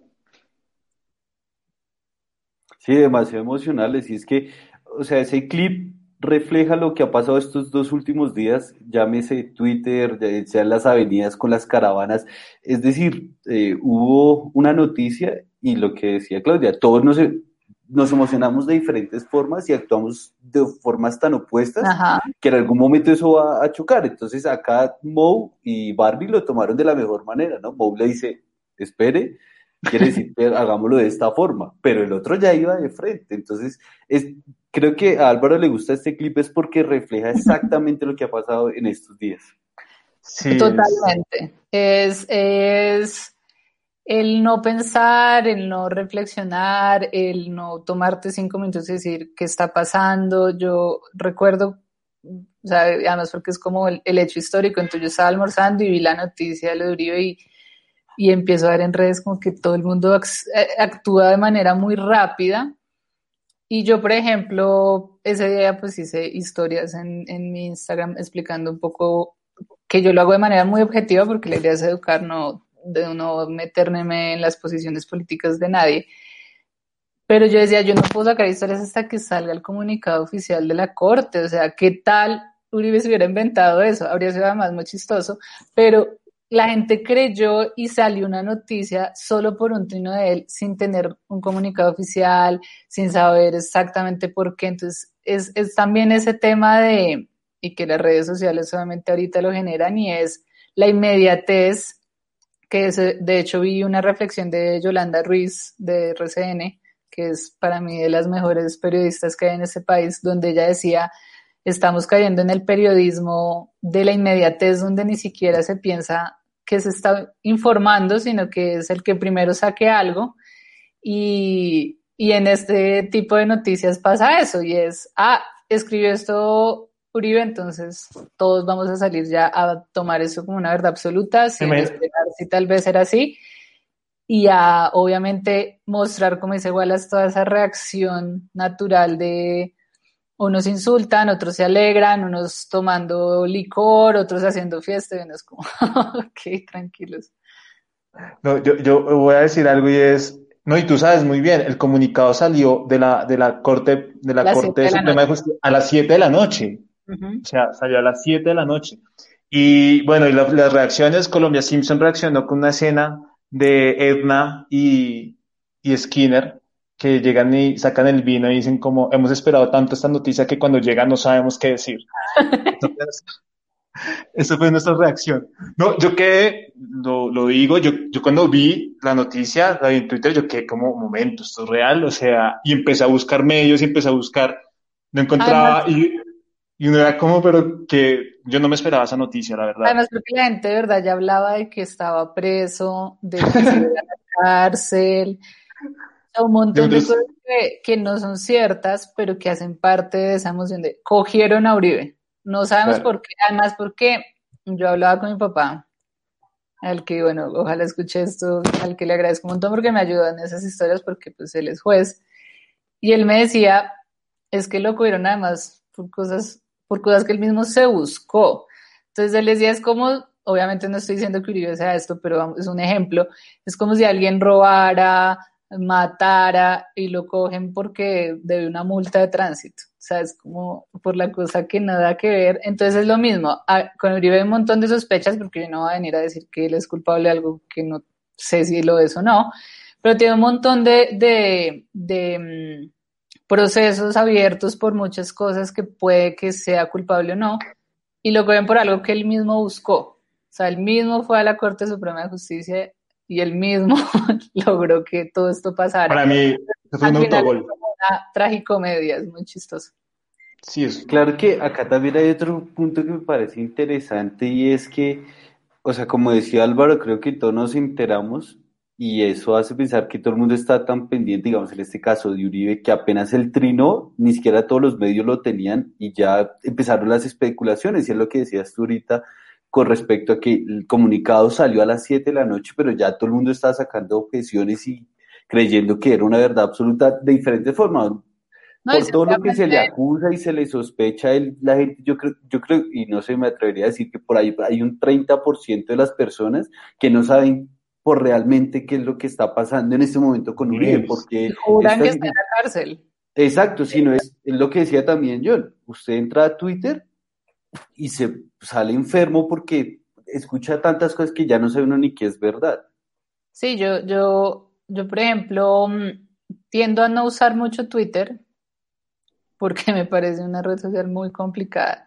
Sí, demasiado emocionales. Y es que, o sea, ese clip refleja lo que ha pasado estos 2 últimos días, llámese Twitter, ya sean las avenidas con las caravanas. Es decir, hubo una noticia y lo que decía Claudia, todos nos emocionamos de diferentes formas y actuamos de formas tan opuestas que en algún momento eso va a chocar. Entonces acá Moe y Barbie lo tomaron de la mejor manera, ¿no? Moe le dice, espere, quiere decir que hagámoslo de esta forma, pero el otro ya iba de frente. Entonces creo que a Álvaro le gusta este clip es porque refleja exactamente lo que ha pasado en estos días. Sí, totalmente. Es el no pensar, el no reflexionar, el no tomarte 5 minutos y decir qué está pasando. Yo recuerdo, o sea, además porque es como el hecho histórico, entonces yo estaba almorzando y vi la noticia de lo de Uribe y empiezo a ver en redes como que todo el mundo actúa de manera muy rápida. Y yo, por ejemplo, ese día pues hice historias en mi Instagram explicando un poco que yo lo hago de manera muy objetiva porque la idea es educar, no meterme en las posiciones políticas de nadie. Pero yo decía, yo no puedo sacar historias hasta que salga el comunicado oficial de la Corte. O sea, ¿qué tal Uribe se hubiera inventado eso? Habría sido además muy chistoso, pero la gente creyó y salió una noticia solo por un trino de él, sin tener un comunicado oficial, sin saber exactamente por qué. Entonces, es también ese tema y que las redes sociales solamente ahorita lo generan, y es la inmediatez, que de hecho vi una reflexión de Yolanda Ruiz de RCN, que es para mí de las mejores periodistas que hay en este país, donde ella decía, estamos cayendo en el periodismo de la inmediatez, donde ni siquiera se piensa que se está informando, sino que es el que primero saque algo, y en este tipo de noticias pasa eso, y es, escribió esto Uribe, entonces todos vamos a salir ya a tomar eso como una verdad absoluta, sin esperar si tal vez era así, y a obviamente mostrar, como dice Wallace, toda esa reacción natural de unos insultan, otros se alegran, unos tomando licor, otros haciendo fiesta, y uno es como, ok, tranquilos. No, yo voy a decir algo y es, no, y tú sabes muy bien, el comunicado salió de la Corte Suprema de Justicia a las 7 de la noche. Uh-huh. O sea, salió a las 7 de la noche. Y bueno, y las reacciones, Colombia Simpson reaccionó con una escena de Edna y Skinner, que llegan y sacan el vino y dicen como, hemos esperado tanto esta noticia que cuando llega no sabemos qué decir. Entonces, esa fue nuestra reacción. No, yo quedé, lo digo, yo cuando vi la noticia, la vi en Twitter, yo quedé como, momento, esto es real, o sea, y empecé a buscar medios y empecé a buscar, no encontraba, y uno era como, pero que yo no me esperaba esa noticia, la verdad. Además, porque la gente de verdad ya hablaba de que estaba preso, de que se iba a la cárcel, un montón de cosas que no son ciertas, pero que hacen parte de esa emoción de cogieron a Uribe. No sabemos por qué, además porque yo hablaba con mi papá, al que, bueno, ojalá escuche esto, al que le agradezco un montón porque me ayudó en esas historias, porque pues él es juez, y él me decía, es que lo cogieron además por cosas que él mismo se buscó. Entonces él decía, es como, obviamente no estoy diciendo que Uribe sea esto, pero es un ejemplo, es como si alguien robara, matara y lo cogen porque debe una multa de tránsito. O sea, es como por la cosa que nada que ver. Entonces es lo mismo. Con Uribe hay un montón de sospechas, porque yo no voy a venir a decir que él es culpable de algo que no sé si lo es o no, pero tiene un montón de procesos abiertos por muchas cosas que puede que sea culpable o no, y lo cogen por algo que él mismo buscó. O sea, él mismo fue a la Corte Suprema de Justicia y él mismo logró que todo esto pasara. Para mí, fue un autogol. Es una tragicomedia, es muy chistoso. Sí, es claro que acá también hay otro punto que me parece interesante, y es que, o sea, como decía Álvaro, creo que todos nos enteramos, y eso hace pensar que todo el mundo está tan pendiente, digamos en este caso de Uribe, que apenas el trino, ni siquiera todos los medios lo tenían y ya empezaron las especulaciones, y es lo que decías tú ahorita con respecto a que el comunicado salió a las 7 de la noche, pero ya todo el mundo estaba sacando objeciones y creyendo que era una verdad absoluta de diferentes formas. No, y Por todo lo que se le seguramente, acusa y se le sospecha, la gente, yo creo, y no sé, me atrevería a decir que por ahí hay un 30% de las personas que no saben por realmente qué es lo que está pasando en este momento con Uribe, porque juran esta, que está en la cárcel. exacto, si no es lo que decía también John, usted entra a Twitter y se sale enfermo porque escucha tantas cosas que ya no sabe uno ni qué es verdad. Sí, yo, por ejemplo, tiendo a no usar mucho Twitter porque me parece una red social muy complicada.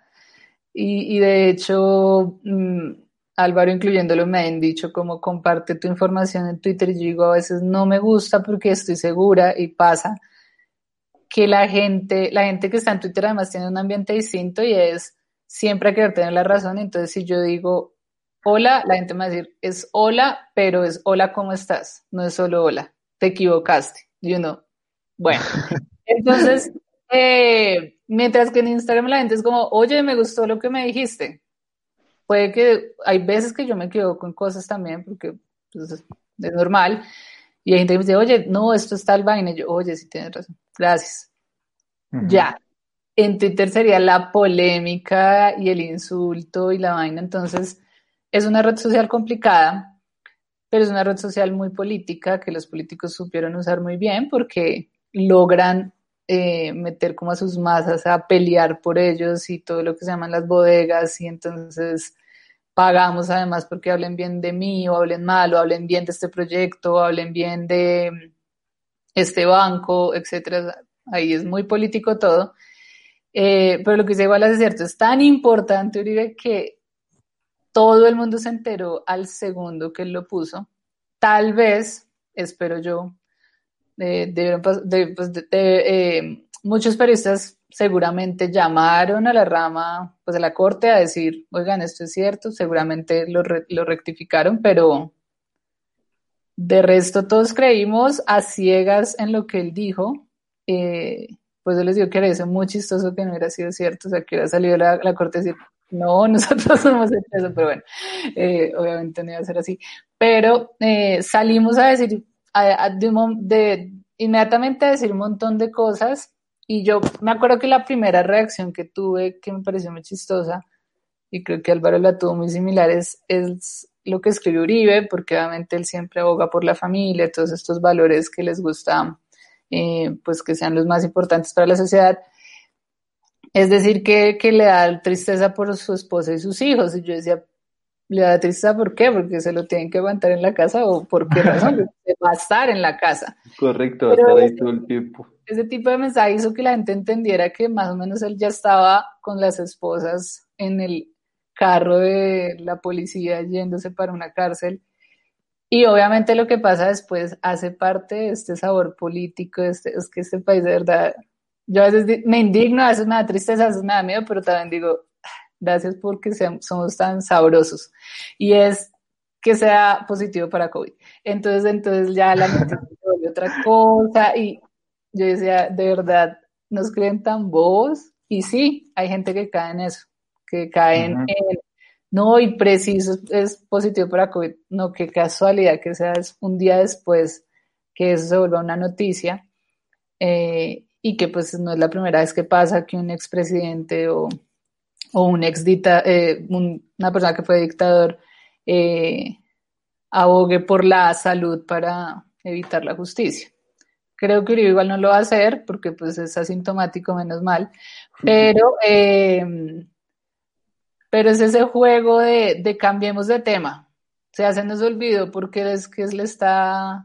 Y de hecho, Álvaro, incluyéndolo, me han dicho como comparte tu información en Twitter, y yo digo a veces no me gusta porque estoy segura, y pasa que la gente que está en Twitter además tiene un ambiente distinto y es siempre a querer tener la razón. Entonces, si yo digo hola, la gente me va a decir es hola, pero es hola, ¿cómo estás? No es solo hola, te equivocaste, Bueno, entonces, mientras que en Instagram la gente es como, oye, me gustó lo que me dijiste. Puede que hay veces que yo me equivoco en cosas también, porque pues, es normal. Y hay gente que me dice, oye, no, esto es tal vaina. Y yo, oye, sí tienes razón. Gracias. Ya. En Twitter sería la polémica y el insulto y la vaina. Entonces, es una red social complicada, pero es una red social muy política que los políticos supieron usar muy bien porque logran meter como a sus masas a pelear por ellos y todo lo que se llaman las bodegas, y entonces pagamos además porque hablen bien de mí o hablen mal o hablen bien de este proyecto o hablen bien de este banco, etcétera. Ahí es muy político todo. Pero lo que dice igual es cierto, es tan importante Uribe que todo el mundo se enteró al segundo que él lo puso. Tal vez, espero yo, muchos periodistas seguramente llamaron a la rama, pues a la corte, a decir, oigan, esto es cierto, seguramente lo rectificaron, pero de resto todos creímos a ciegas en lo que él dijo. Pues yo les digo que era eso muy chistoso que no hubiera sido cierto, o sea, que hubiera salido la corte a decir, no, nosotros no hemos hecho eso, pero bueno, obviamente no iba a ser así. Pero salimos a decir, inmediatamente a decir un montón de cosas, y yo me acuerdo que la primera reacción que tuve, que me pareció muy chistosa, y creo que Álvaro la tuvo muy similar, es lo que escribió Uribe, porque obviamente él siempre aboga por la familia, todos estos valores que les gusta, pues que sean los más importantes para la sociedad. Es decir, que le da tristeza por su esposa y sus hijos. Y yo decía, ¿le da tristeza por qué? ¿Porque se lo tienen que aguantar en la casa o por qué razón? Porque va a estar en la casa. Correcto, va a estar ahí todo el tiempo. Ese tipo de mensaje hizo que la gente entendiera que más o menos él ya estaba con las esposas en el carro de la policía yéndose para una cárcel. Y obviamente lo que pasa después hace parte de este sabor político, es que este país de verdad, yo a veces me indigno, a veces me da tristeza, a veces me da miedo, pero también digo, gracias porque somos tan sabrosos. Y es que sea positivo para COVID. Entonces ya la gente se vuelve otra cosa, y yo decía, de verdad, nos creen tan bobos. Y sí, hay gente que cae en eso, que caen en no, y preciso es positivo para COVID. No, qué casualidad que sea un día después que eso se vuelva una noticia, y que pues no es la primera vez que pasa que un expresidente o un una persona que fue dictador abogue por la salud para evitar la justicia. Creo que Uribe igual no lo va a hacer porque pues es asintomático, menos mal, pero es ese juego de cambiemos de tema. O sea, se nos olvidó porque es que él está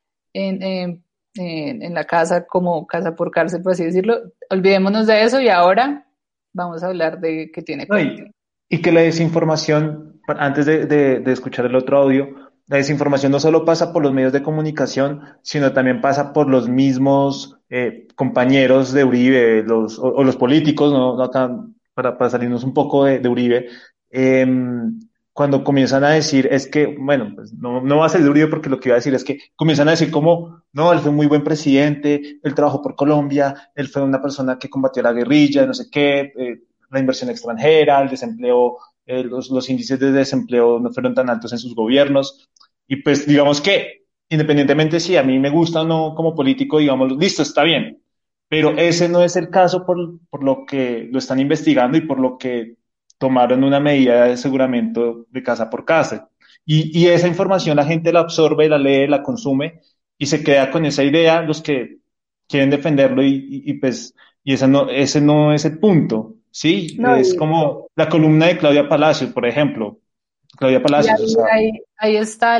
en la casa como casa por cárcel, por así decirlo. Olvidémonos de eso y ahora vamos a hablar de qué tiene No, y que la desinformación, antes de escuchar el otro audio, la desinformación no solo pasa por los medios de comunicación, sino también pasa por los mismos compañeros de Uribe, o los políticos, ¿no? No acá, para salirnos un poco de Uribe. cuando comienzan a decir, es que, bueno, pues no va a ser Uribe porque lo que iba a decir es que comienzan a decir como, no, él fue un muy buen presidente, él trabajó por Colombia, él fue una persona que combatió la guerrilla, no sé qué, la inversión extranjera, el desempleo, los índices de desempleo no fueron tan altos en sus gobiernos. Y pues digamos que, independientemente si a mí me gusta o no como político, digamos, listo, está bien. Pero ese no es el caso por lo que lo están investigando y por lo que tomaron una medida de aseguramiento de casa por casa. Y esa información la gente la absorbe, la lee, la consume y se queda con esa idea los que quieren defenderlo pues y ese no es el punto, ¿sí? No, Es como la columna de Claudia Palacios, por ejemplo. Claudia y Palacios, o sea, ahí está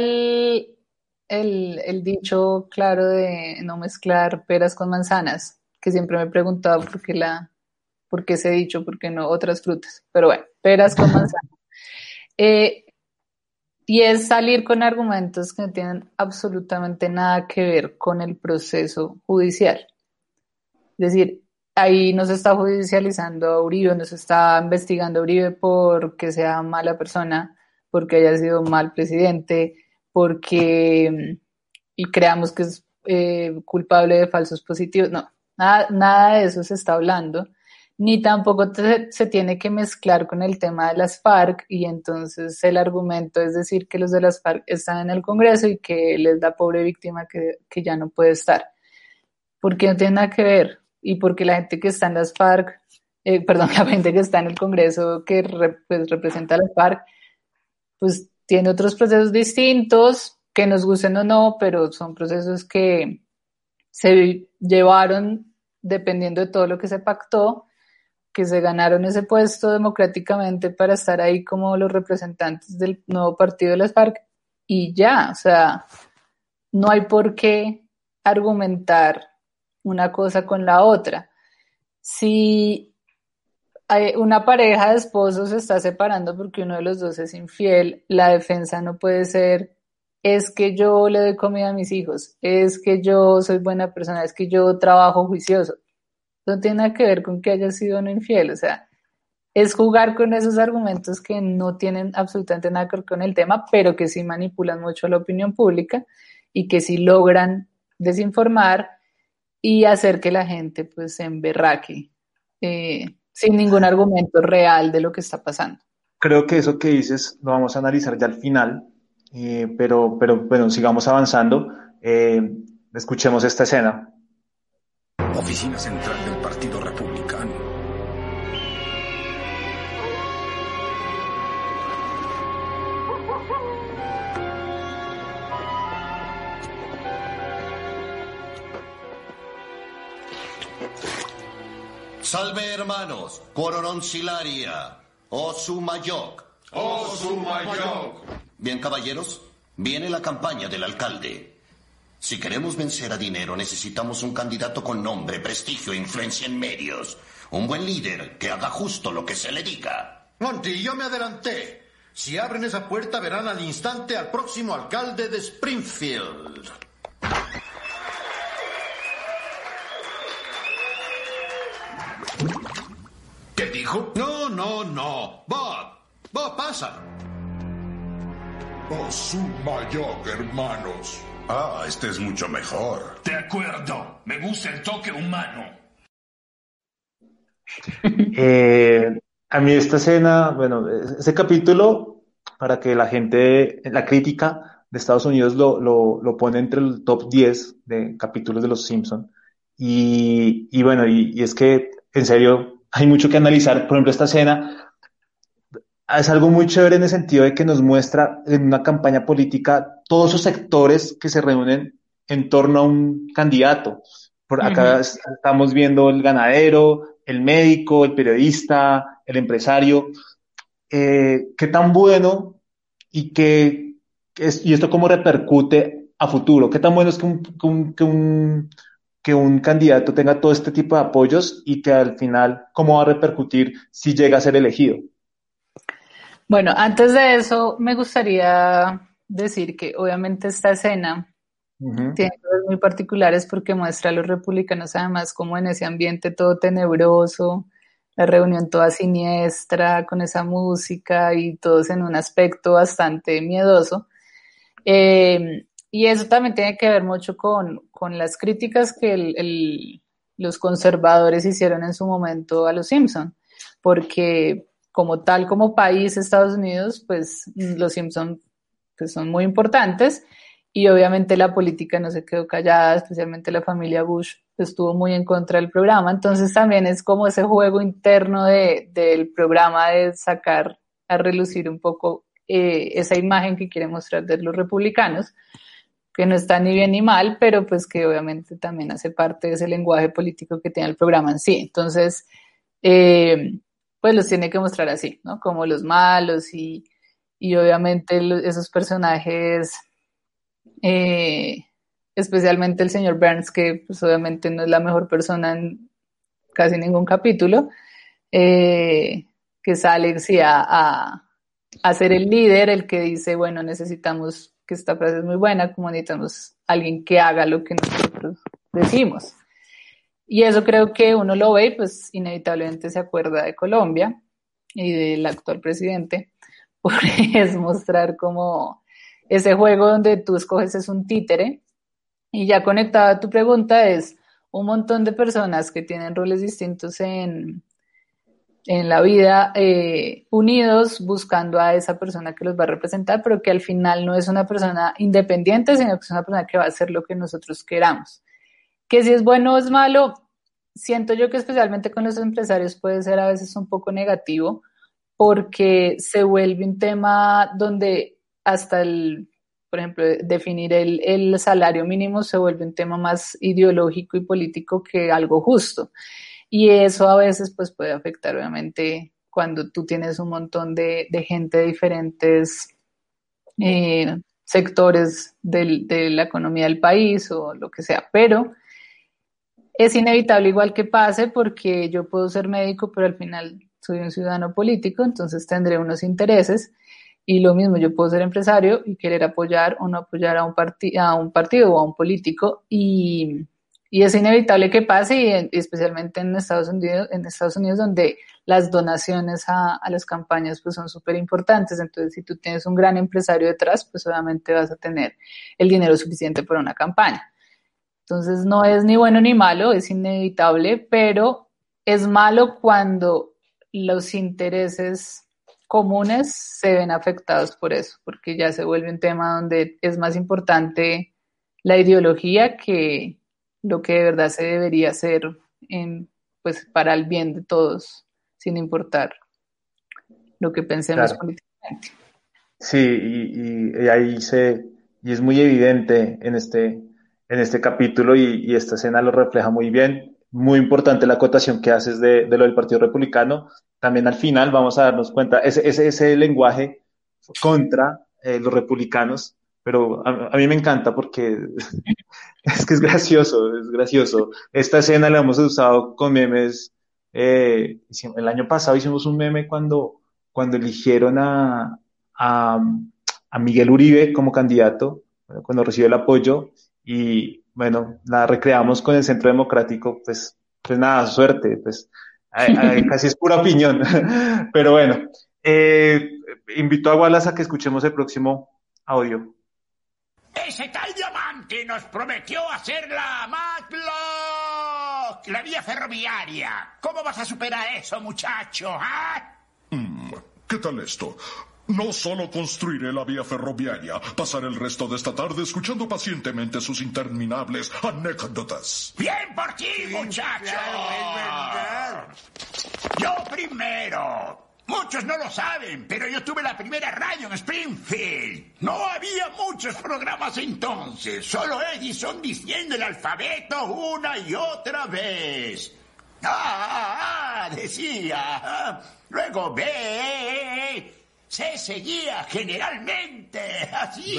el dicho claro de no mezclar peras con manzanas, que siempre me he preguntado por qué ese dicho, por qué no otras frutas. Pero bueno, peras con manzanas. Y es salir con argumentos que no tienen absolutamente nada que ver con el proceso judicial. Es decir, ahí no se está judicializando a Uribe, no se está investigando a Uribe porque sea mala persona, porque haya sido mal presidente, porque y creamos que es culpable de falsos positivos. No, nada de eso se está hablando, ni tampoco se tiene que mezclar con el tema de las FARC, y entonces el argumento es decir que los de las FARC están en el Congreso y que él es la pobre víctima que ya no puede estar. Porque no tiene nada que ver, y porque la gente que está en las FARC, la gente que está en el Congreso que pues, representa a las FARC, pues tiene otros procesos distintos, que nos gusten o no, pero son procesos que se llevaron dependiendo de todo lo que se pactó, que se ganaron ese puesto democráticamente para estar ahí como los representantes del nuevo partido de las FARC, y ya, o sea, no hay por qué argumentar una cosa con la otra. Si una pareja de esposos se está separando porque uno de los dos es infiel, la defensa no puede ser, es que yo le doy comida a mis hijos, es que yo soy buena persona, es que yo trabajo juicioso. No tiene nada que ver con que haya sido uno infiel, o sea, es jugar con esos argumentos que no tienen absolutamente nada que ver con el tema, pero que sí manipulan mucho a la opinión pública y que sí logran desinformar y hacer que la gente pues se emberraque sin ningún argumento real de lo que está pasando. creo que eso que dices lo vamos a analizar ya al final, pero bueno, sigamos avanzando. Escuchemos esta escena. Oficina central del Partido Republicano. Salve, hermanos, Corononcilaria, Osumayoc. Osumayoc. Bien, caballeros, viene la campaña del alcalde. Si queremos vencer a Dinero, necesitamos un candidato con nombre, prestigio e influencia en medios. Un buen líder que haga justo lo que se le diga. Monty, yo me adelanté. Si abren esa puerta, verán al instante al próximo alcalde de Springfield. ¿Qué dijo? No. Bob, pasa. Osumayoc, hermanos. Ah, este es mucho mejor. De acuerdo. Me gusta el toque humano. A mí esta escena, bueno, ese capítulo, para que la gente, la crítica de Estados Unidos lo pone entre el top 10 de capítulos de Los Simpson. Y bueno, y es que, en serio, hay mucho que analizar. Por ejemplo, esta escena es algo muy chévere en el sentido de que nos muestra en una campaña política todos esos sectores que se reúnen en torno a un candidato. Por acá estamos viendo el ganadero, el médico, el periodista, el empresario. Qué tan bueno y y esto cómo repercute a futuro. Qué tan bueno es que un candidato tenga todo este tipo de apoyos y que al final cómo va a repercutir si llega a ser elegido. Bueno, antes de eso me gustaría decir que obviamente esta escena tiene cosas muy particulares porque muestra a los republicanos además como en ese ambiente todo tenebroso, la reunión toda siniestra con esa música y todos en un aspecto bastante miedoso. Y eso también tiene que ver mucho con las críticas que los conservadores hicieron en su momento a los Simpson, porque como país Estados Unidos, pues los Simpson pues, son muy importantes y obviamente la política no se quedó callada, especialmente la familia Bush estuvo muy en contra del programa, entonces también es como ese juego interno del programa de sacar a relucir un poco esa imagen que quiere mostrar de los republicanos, que no está ni bien ni mal, pero pues que obviamente también hace parte de ese lenguaje político que tiene el programa en sí. Entonces, pues los tiene que mostrar así, ¿no? Como los malos y obviamente esos personajes, especialmente el señor Burns, que pues obviamente no es la mejor persona en casi ningún capítulo, que sale sí, a ser el líder, el que dice, bueno, necesitamos, que esta frase es muy buena, como necesitamos alguien que haga lo que nosotros decimos. Y eso creo que uno lo ve y pues inevitablemente se acuerda de Colombia y del actual presidente, porque es mostrar como ese juego donde tú escoges es un títere y ya conectado a tu pregunta es un montón de personas que tienen roles distintos en la vida, unidos buscando a esa persona que los va a representar, pero que al final no es una persona independiente, sino que es una persona que va a hacer lo que nosotros queramos. Que si es bueno o es malo, siento yo que especialmente con los empresarios puede ser a veces un poco negativo, porque se vuelve un tema donde hasta por ejemplo, definir el salario mínimo se vuelve un tema más ideológico y político que algo justo. Y eso a veces pues puede afectar obviamente cuando tú tienes un montón de gente de diferentes sectores de la economía del país o lo que sea, pero es inevitable igual que pase porque yo puedo ser médico, pero al final soy un ciudadano político, entonces tendré unos intereses y lo mismo, yo puedo ser empresario y querer apoyar o no apoyar a un partido o a un político y es inevitable que pase y especialmente en Estados Unidos donde las donaciones a las campañas pues son súper importantes, entonces si tú tienes un gran empresario detrás, pues obviamente vas a tener el dinero suficiente para una campaña. Entonces no es ni bueno ni malo, es inevitable, pero es malo cuando los intereses comunes se ven afectados por eso, porque ya se vuelve un tema donde es más importante la ideología que lo que de verdad se debería hacer pues para el bien de todos, sin importar lo que pensemos políticamente. Sí, y ahí y es muy evidente en este capítulo y esta escena lo refleja muy bien. Muy importante la acotación que haces de lo del Partido Republicano. También al final vamos a darnos cuenta, ese lenguaje contra los republicanos, pero a mí me encanta porque es que es gracioso. Esta escena la hemos usado con memes. El año pasado hicimos un meme cuando eligieron a Miguel Uribe como candidato, cuando recibió el apoyo, y bueno, la recreamos con el Centro Democrático, pues nada, suerte, pues casi es pura opinión, pero bueno, invito a Wallace a que escuchemos el próximo audio. Ese tal Diamante nos prometió hacerla más la vía ferroviaria. ¿Cómo vas a superar eso, muchacho? ¿Ah? ¿Qué tal esto? No solo construiré la vía ferroviaria, pasaré el resto de esta tarde escuchando pacientemente sus interminables anécdotas. ¡Bien por ti, muchacho! Claro, es verdad. Yo primero. Muchos no lo saben, pero yo tuve la primera radio en Springfield. No había muchos programas entonces, solo Edison diciendo el alfabeto una y otra vez. Decía. Luego B. Se seguía generalmente así.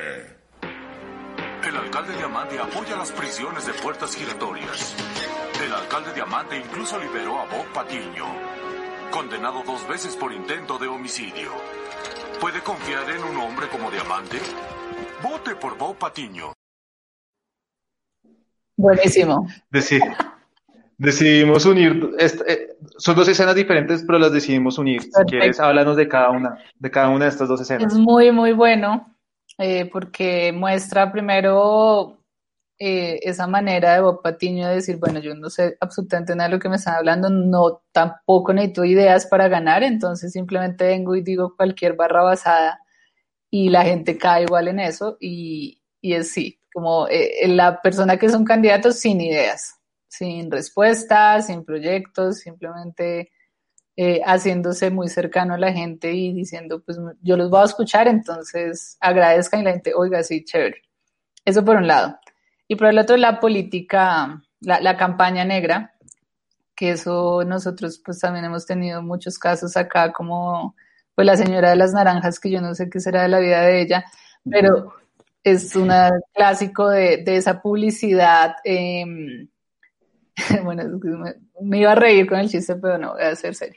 El alcalde Diamante apoya las prisiones de puertas giratorias. El alcalde Diamante incluso liberó a Bob Patiño, condenado 2 veces por intento de homicidio. ¿Puede confiar en un hombre como Diamante? Vote por Bob Patiño. Buenísimo. Decidimos unir, son dos escenas diferentes, pero las decidimos unir. Si quieres, Perfecto. háblanos de cada una de estas dos Es escenas. muy, muy bueno porque muestra primero esa manera de Bob Patiño de decir, bueno, yo no sé absolutamente nada de lo que me están hablando, no, tampoco necesito ideas para ganar, entonces simplemente vengo y digo cualquier barra basada y la gente cae igual en eso y es sí, como la persona que es un candidato sin ideas, sin respuestas, sin proyectos, simplemente haciéndose muy cercano a la gente y diciendo, pues yo los voy a escuchar, entonces agradezcan y la gente, oiga, sí, chévere. Eso por un lado. Y por el otro, la política, la campaña negra, que eso nosotros pues también hemos tenido muchos casos acá, como pues la señora de las naranjas, que yo no sé qué será de la vida de ella, pero es un clásico de esa publicidad. Bueno, me iba a reír con el chiste, pero no, voy a ser serio.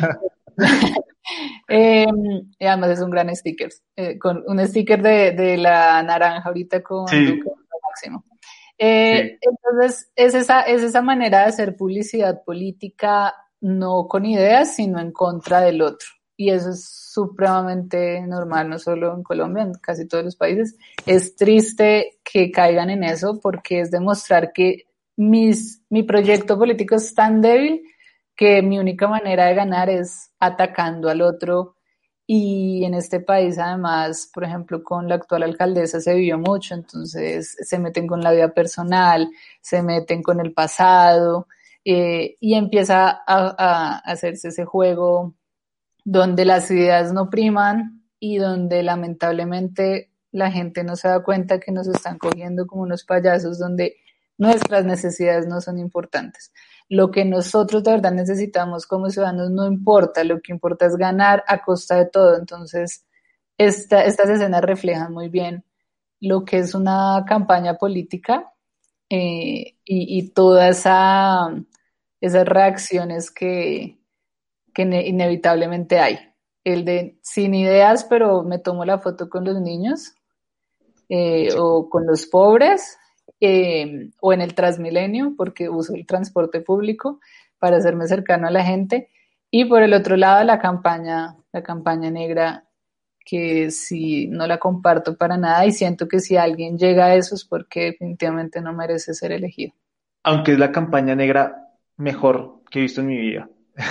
Y además es un gran sticker, con un sticker de la naranja ahorita con Sí. Duque, lo máximo. Entonces, es esa manera de hacer publicidad política no con ideas, sino en contra del otro. Y eso es supremamente normal, no solo en Colombia, en casi todos los países. Es triste que caigan en eso porque es demostrar que mi proyecto político es tan débil que mi única manera de ganar es atacando al otro. Y en este país, además, por ejemplo, con la actual alcaldesa se vivió mucho, entonces se meten con la vida personal, se meten con el pasado, y empieza a hacerse ese juego donde las ideas no priman y donde lamentablemente la gente no se da cuenta que nos están cogiendo como unos payasos, donde nuestras necesidades no son importantes. Lo que nosotros de verdad necesitamos como ciudadanos no importa, lo que importa es ganar a costa de todo. Entonces, estas escenas reflejan muy bien lo que es una campaña política y todas esas reacciones que inevitablemente hay. El de sin ideas, pero me tomo la foto con los niños o con los pobres. O en el Transmilenio, porque uso el transporte público para hacerme cercano a la gente, y por el otro lado la campaña negra, que sí no la comparto para nada y siento que si alguien llega a eso es porque definitivamente no merece ser elegido. Aunque es la campaña negra mejor que he visto en mi vida.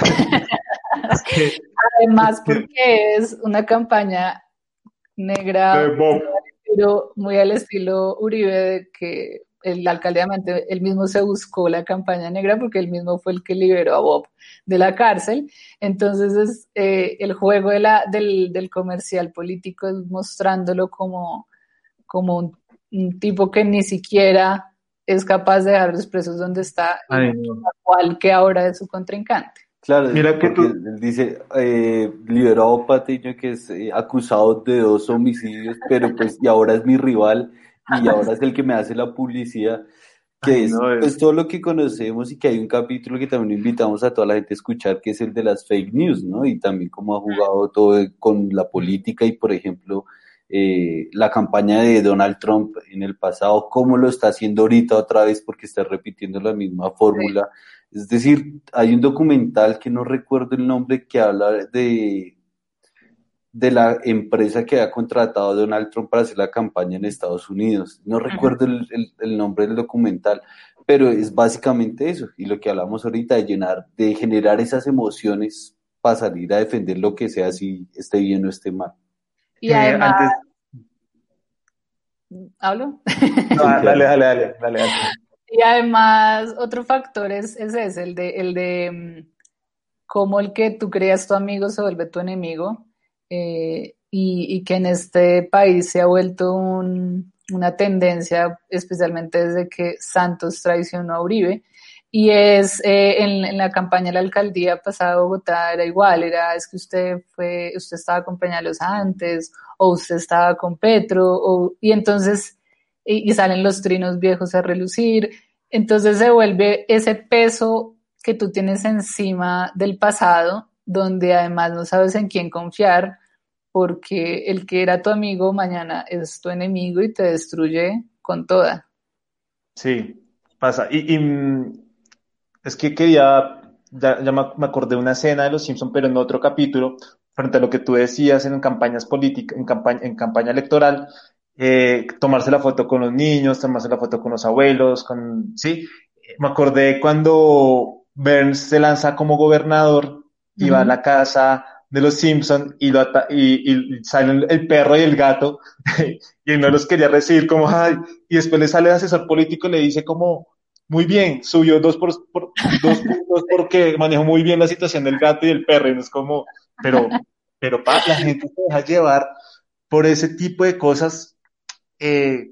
Además, porque es una campaña negra pero muy al estilo Uribe, de que el alcalde de Amante, él mismo se buscó la campaña negra porque él mismo fue el que liberó a Bob de la cárcel. Entonces es el juego del comercial político, es mostrándolo como un tipo que ni siquiera es capaz de dejar los presos donde está, igual que ahora es su contrincante. Claro, mira que él dice, liberó a Bob Patiño, que es acusado de 2 homicidios, pero pues, y ahora es mi rival, y ahora es el que me hace la publicidad, que es pues todo lo que conocemos, y que hay un capítulo que también invitamos a toda la gente a escuchar, que es el de las fake news, ¿no? Y también cómo ha jugado todo con la política, y por ejemplo, la campaña de Donald Trump en el pasado, cómo lo está haciendo ahorita otra vez, porque está repitiendo la misma fórmula. Es decir, hay un documental que no recuerdo el nombre, que habla de la empresa que ha contratado a Donald Trump para hacer la campaña en Estados Unidos. No recuerdo el nombre del documental, pero es básicamente eso. Y lo que hablamos ahorita de generar esas emociones para salir a defender lo que sea, si esté bien o esté mal. Y además... ¿Hablo? No, dale. Y además, otro factor es ese, el de cómo el que tú creas tu amigo se vuelve tu enemigo, y que en este país se ha vuelto una tendencia, especialmente desde que Santos traicionó a Uribe, y es en la campaña de la alcaldía pasada de Bogotá era igual, es que usted estaba con Peñalosa antes, o usted estaba con Petro, y entonces... y salen los trinos viejos a relucir, entonces se vuelve ese peso que tú tienes encima del pasado, donde además no sabes en quién confiar, porque el que era tu amigo mañana es tu enemigo y te destruye con toda. Sí, pasa. Y es que ya me acordé de una escena de Los Simpson, pero en otro capítulo, frente a lo que tú decías en campañas políticas, en campaña electoral, tomarse la foto con los niños, tomarse la foto con los abuelos, sí. Me acordé cuando Burns se lanza como gobernador y va a la casa de los Simpson y salen el perro y el gato y él no los quería recibir como, ay, y después le sale el asesor político y le dice como, muy bien, subió dos puntos porque manejó muy bien la situación del gato y del perro, y no es como, pero, la gente se deja llevar por ese tipo de cosas, eh,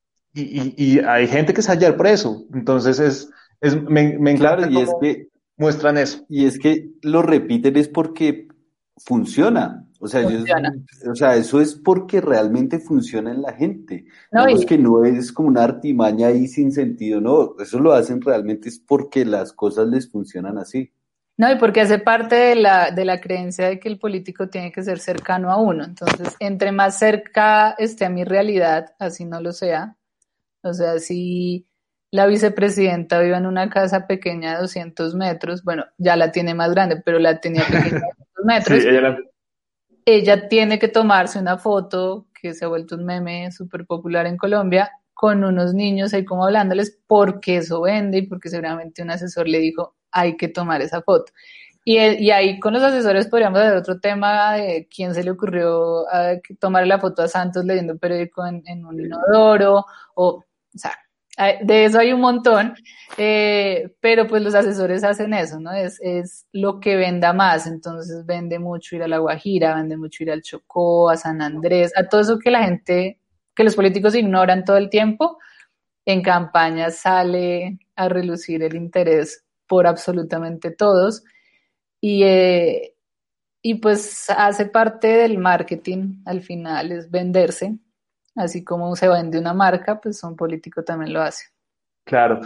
y hay gente que se deja llevar por eso, entonces me Claro, encanta cómo muestran eso. y es que lo repiten es porque funciona. O sea, Funciona. Eso es porque realmente funciona en la gente. No, Digamos que no es como una artimaña ahí sin sentido, no. Eso lo hacen realmente es porque las cosas les funcionan así. No, y porque hace parte de la creencia de que el político tiene que ser cercano a uno. Entonces, entre más cerca esté a mi realidad, así no lo sea. O sea, si la vicepresidenta vive en una casa pequeña de 200 metros, bueno, ya la tiene más grande, pero la tenía pequeña de 200 metros, Sí, ella tiene que tomarse una foto, que se ha vuelto un meme súper popular en Colombia, con unos niños ahí como hablándoles, porque eso vende y porque seguramente un asesor le dijo, hay que tomar esa foto. Y ahí con los asesores podríamos hacer otro tema de quién se le ocurrió tomar la foto a Santos leyendo un periódico en un inodoro, o sea, de eso hay un montón, pero pues los asesores hacen eso, ¿no? Es lo que venda más, entonces vende mucho ir a La Guajira, vende mucho ir al Chocó, a San Andrés, a todo eso que los políticos ignoran todo el tiempo, en campaña sale a relucir el interés por absolutamente todos, y pues hace parte del marketing, al final es venderse. Así como se vende una marca, pues un político también lo hace. claro.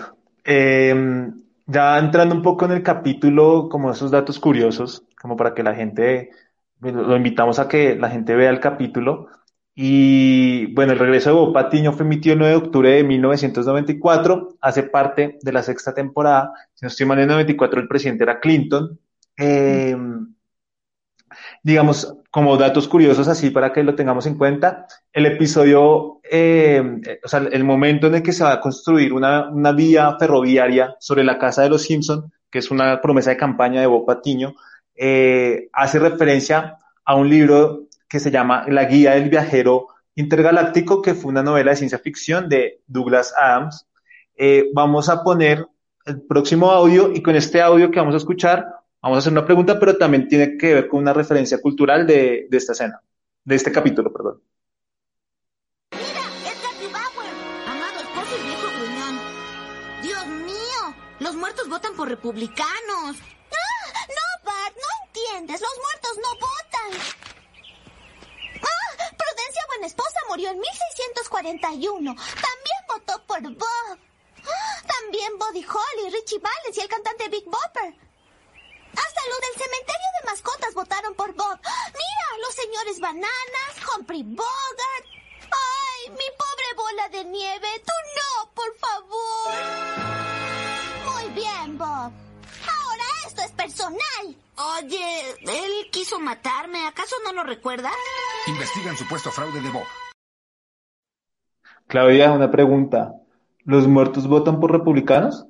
Ya entrando un poco en el capítulo, como esos datos curiosos, como para que la gente, lo invitamos a que la gente vea el capítulo. Y bueno, el regreso de Bob Patiño fue emitido el 9 de octubre de 1994, hace parte de la sexta temporada. Si no estoy mal, en el 94 el presidente era Clinton. Eh, digamos, como datos curiosos así para que lo tengamos en cuenta, el episodio, o sea, el momento en el que se va a construir una vía ferroviaria sobre la casa de los Simpson, que es una promesa de campaña de Bob Patiño, hace referencia a un libro que se llama La Guía del Viajero Intergaláctico, que fue una novela de ciencia ficción de Douglas Adams. Vamos a poner el próximo audio, y con este audio que vamos a escuchar vamos a hacer una pregunta, pero también tiene que ver con una referencia cultural de esta escena, de este capítulo, perdón. ¡Mira! ¡Es Kathy Bauer! Amado esposo y viejo gruñón. ¡Dios mío! Los muertos votan por republicanos. ¡Ah! No, Bart, no entiendes. Los muertos no votan. ¡Ah! Prudencia Buenesposa murió en 1641. También votó por Bob. ¡Ah! También Buddy Holly, Richie Valens y el cantante Big Bopper. Hasta los del cementerio de mascotas votaron por Bob. Mira, los señores Bananas, Humphrey Bogart. ¡Ay, mi pobre bola de nieve! ¡Tú no, por favor! Muy bien, Bob. Ahora esto es personal. Oye, él quiso matarme. ¿Acaso no lo recuerdas? Investigan supuesto fraude de Bob. Claudia, una pregunta. ¿Los muertos votan por republicanos?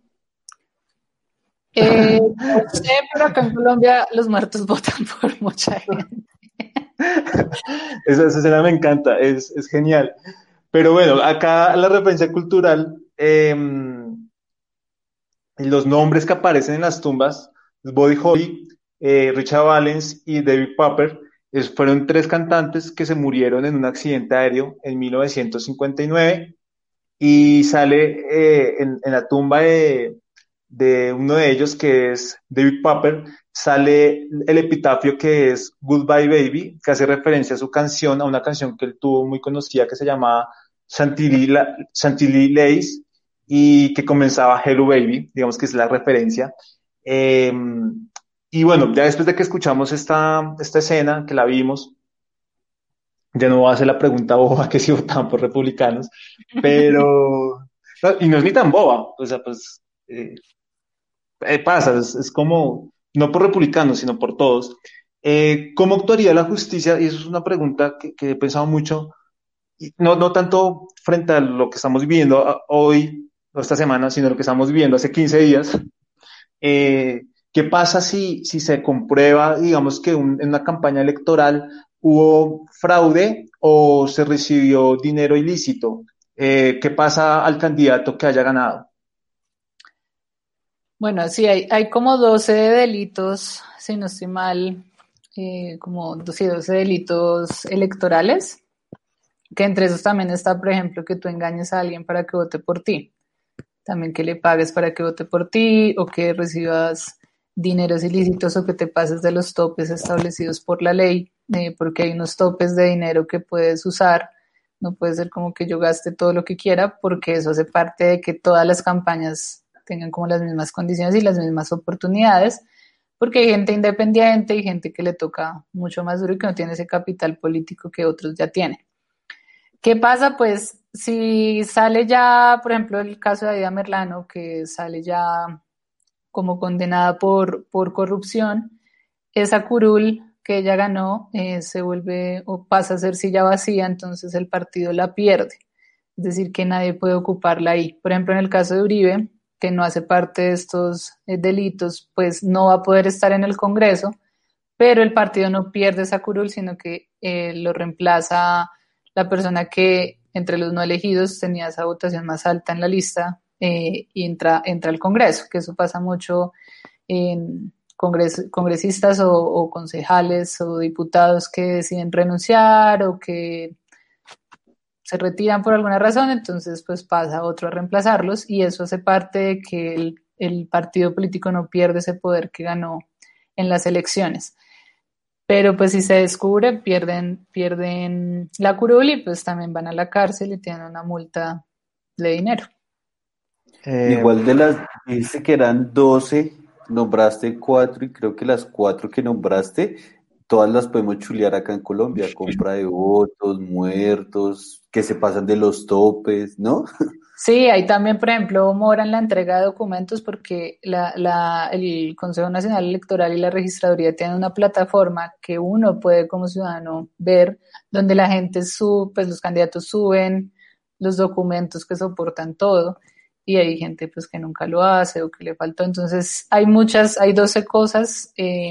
No sé, pero acá en Colombia los muertos votan por mucha gente. Esa escena me encanta, es genial. Pero bueno, acá la referencia cultural, los nombres que aparecen en las tumbas, Buddy Holly, Richard Valens y David Popper, fueron tres cantantes que se murieron en un accidente aéreo en 1959, y sale en la tumba de uno de ellos, que es David Popper, sale el epitafio que es Goodbye Baby, que hace referencia a su canción, a una canción que él tuvo muy conocida que se llamaba Chantilly Lace, y que comenzaba Hello Baby, digamos que es la referencia. Y bueno, ya después de que escuchamos esta escena, que la vimos, ya no voy a hacer la pregunta boba que si votaban por republicanos, pero... Y no es ni tan boba, o sea, pues... pasa, es como, no por republicanos, sino por todos. ¿Cómo actuaría la justicia? Y eso es una pregunta que he pensado mucho, y no tanto frente a lo que estamos viviendo hoy o esta semana, sino lo que estamos viviendo hace 15 días. Eh, ¿Qué pasa si se comprueba, digamos, que en una campaña electoral hubo fraude o se recibió dinero ilícito? ¿Qué pasa al candidato que haya ganado? Bueno, sí, hay como 12 delitos, si no estoy mal, como 12 delitos electorales, que entre esos también está, por ejemplo, que tú engañes a alguien para que vote por ti, también que le pagues para que vote por ti, o que recibas dineros ilícitos o que te pases de los topes establecidos por la ley, porque hay unos topes de dinero que puedes usar. No puede ser como que yo gaste todo lo que quiera, porque eso hace parte de que todas las campañas tengan como las mismas condiciones y las mismas oportunidades, porque hay gente independiente y gente que le toca mucho más duro y que no tiene ese capital político que otros ya tienen. ¿Qué pasa? Pues si sale ya, por ejemplo, el caso de Aida Merlano, que sale ya como condenada por corrupción, esa curul que ella ganó se vuelve o pasa a ser silla vacía, entonces el partido la pierde. Es decir, que nadie puede ocuparla ahí. Por ejemplo, en el caso de Uribe, que no hace parte de estos delitos, pues no va a poder estar en el Congreso, pero el partido no pierde esa curul, sino que lo reemplaza la persona que entre los no elegidos tenía esa votación más alta en la lista y entra al Congreso, que eso pasa mucho en congresistas o concejales o diputados que deciden renunciar o que se retiran por alguna razón, entonces pues pasa otro a reemplazarlos y eso hace parte de que el partido político no pierde ese poder que ganó en las elecciones. Pero pues si se descubre, pierden la curul y pues también van a la cárcel y tienen una multa de dinero. Igual de las, dice que eran 12, nombraste 4 y creo que las 4 que nombraste, todas las podemos chulear acá en Colombia, compra de votos, muertos, que se pasan de los topes, ¿no? Sí, hay también, por ejemplo, mora en la entrega de documentos porque el Consejo Nacional Electoral y la Registraduría tienen una plataforma que uno puede como ciudadano ver, donde la gente pues los candidatos suben los documentos que soportan todo y hay gente pues que nunca lo hace o que le faltó. Entonces hay 12 cosas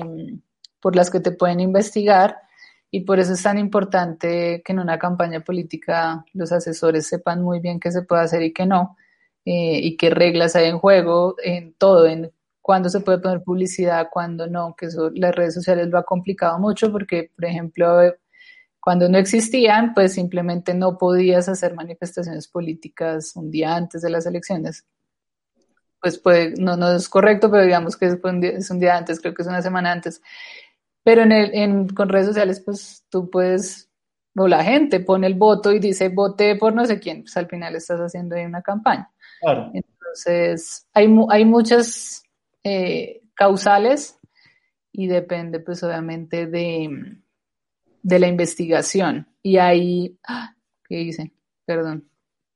por las que te pueden investigar. Y por eso es tan importante que en una campaña política los asesores sepan muy bien qué se puede hacer y qué no, y qué reglas hay en juego, en todo, en cuándo se puede poner publicidad, cuándo no, que eso las redes sociales lo ha complicado mucho porque, por ejemplo, cuando no existían, pues simplemente no podías hacer manifestaciones políticas un día antes de las elecciones. Pues no es correcto, pero digamos que es un día antes, creo que es una semana antes. Pero con redes sociales, pues tú puedes, o la gente pone el voto y dice voté por no sé quién, pues al final estás haciendo ahí una campaña. Claro. Entonces, hay muchas causales y depende pues obviamente de la investigación. Y ahí, ¿qué hice? Perdón.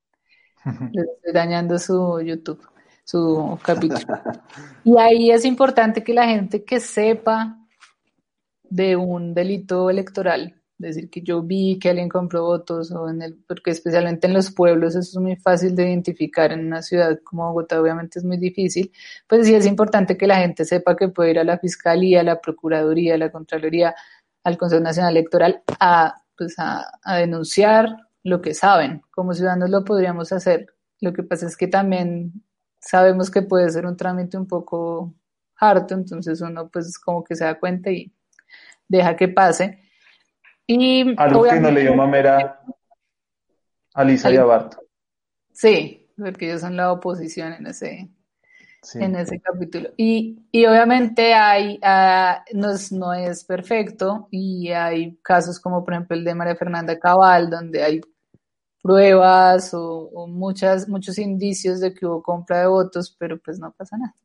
Le estoy dañando su YouTube, su capítulo. Y ahí es importante que la gente que sepa de un delito electoral, es decir, que yo vi que alguien compró votos porque especialmente en los pueblos eso es muy fácil de identificar, en una ciudad como Bogotá obviamente es muy difícil, pues sí es importante que la gente sepa que puede ir a la Fiscalía, a la Procuraduría, a la Contraloría, al Consejo Nacional Electoral a denunciar lo que saben. Como ciudadanos lo podríamos hacer. Lo que pasa es que también sabemos que puede ser un trámite un poco harto, entonces uno pues como que se da cuenta y deja que pase. Y algo que no le dio mamera a Lisa y a Bart. Sí, porque ellos son la oposición en ese capítulo. Y obviamente no es perfecto y hay casos como por ejemplo el de María Fernanda Cabal, donde hay pruebas o muchos indicios de que hubo compra de votos, pero pues no pasa nada.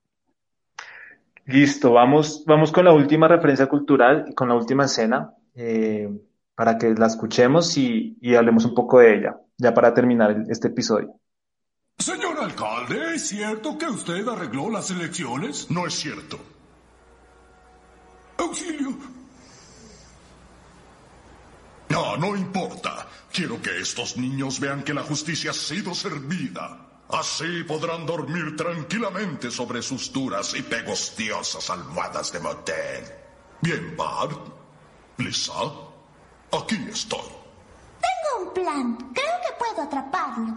Listo, vamos con la última referencia cultural y con la última escena para que la escuchemos y hablemos un poco de ella, ya para terminar este episodio. Señor alcalde, ¿es cierto que usted arregló las elecciones? No es cierto. Auxilio. No importa. Quiero que estos niños vean que la justicia ha sido servida. Así podrán dormir tranquilamente sobre sus duras y pegostiosas almohadas de motel. Bien, Bart. Lisa, aquí estoy. Tengo un plan. Creo que puedo atraparlo.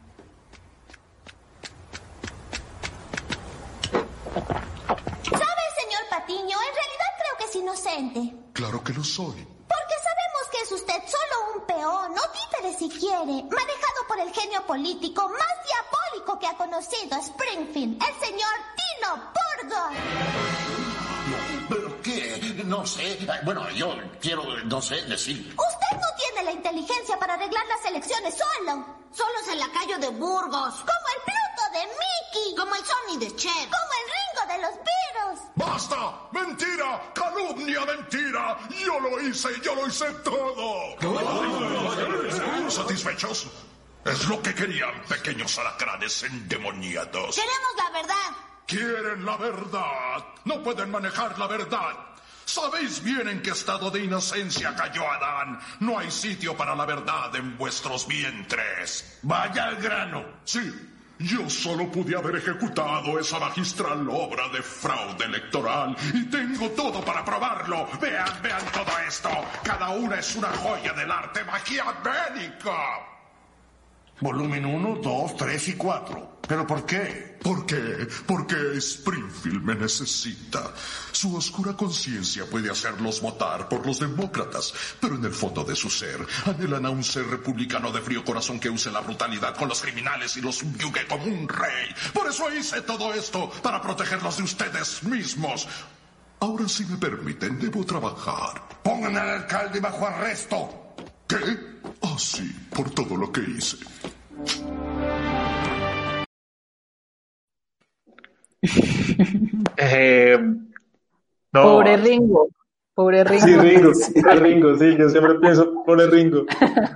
¿Sabe, señor Patiño? En realidad creo que es inocente. Claro que lo soy. Porque sabemos que es usted solo un peón, o títere si quiere, manejado por el genio político más diabólico que ha conocido Springfield, el señor Tino Burgos. ¿Pero qué? No sé. Bueno, yo quiero, no sé, decir... Usted no tiene la inteligencia para arreglar las elecciones solo. Solo es el lacayo de Burgos. Como el Pluto de Mickey. Como el Sony de Cher. Como el Ringo de los Beatles. ¡Basta! ¡Mentira! ¡Calumnia, mentira! ¡Yo lo hice todo! ¿Satisfechos? Es lo que querían, pequeños alacranes endemoniados. Queremos la verdad. ¿Quieren la verdad? No pueden manejar la verdad. ¿Sabéis bien en qué estado de inocencia cayó Adán? No hay sitio para la verdad en vuestros vientres. Vaya al grano. Sí, yo solo pude haber ejecutado esa magistral obra de fraude electoral y tengo todo para probarlo. Vean todo esto. Cada una es una joya del arte maquiavélico. Volumen 1, 2, 3 y 4. ¿Pero por qué? ¿Por qué? Porque Springfield me necesita. Su oscura conciencia puede hacerlos votar por los demócratas, pero en el fondo de su ser anhelan a un ser republicano de frío corazón que use la brutalidad con los criminales y los subyugue como un rey. Por eso hice todo esto, para protegerlos de ustedes mismos. Ahora, si me permiten, debo trabajar. Pongan al alcalde bajo arresto. ¿Qué? Ah, sí, por todo lo que hice. No. Pobre Ringo. Sí, Ringo, sí, yo siempre pienso, pobre Ringo.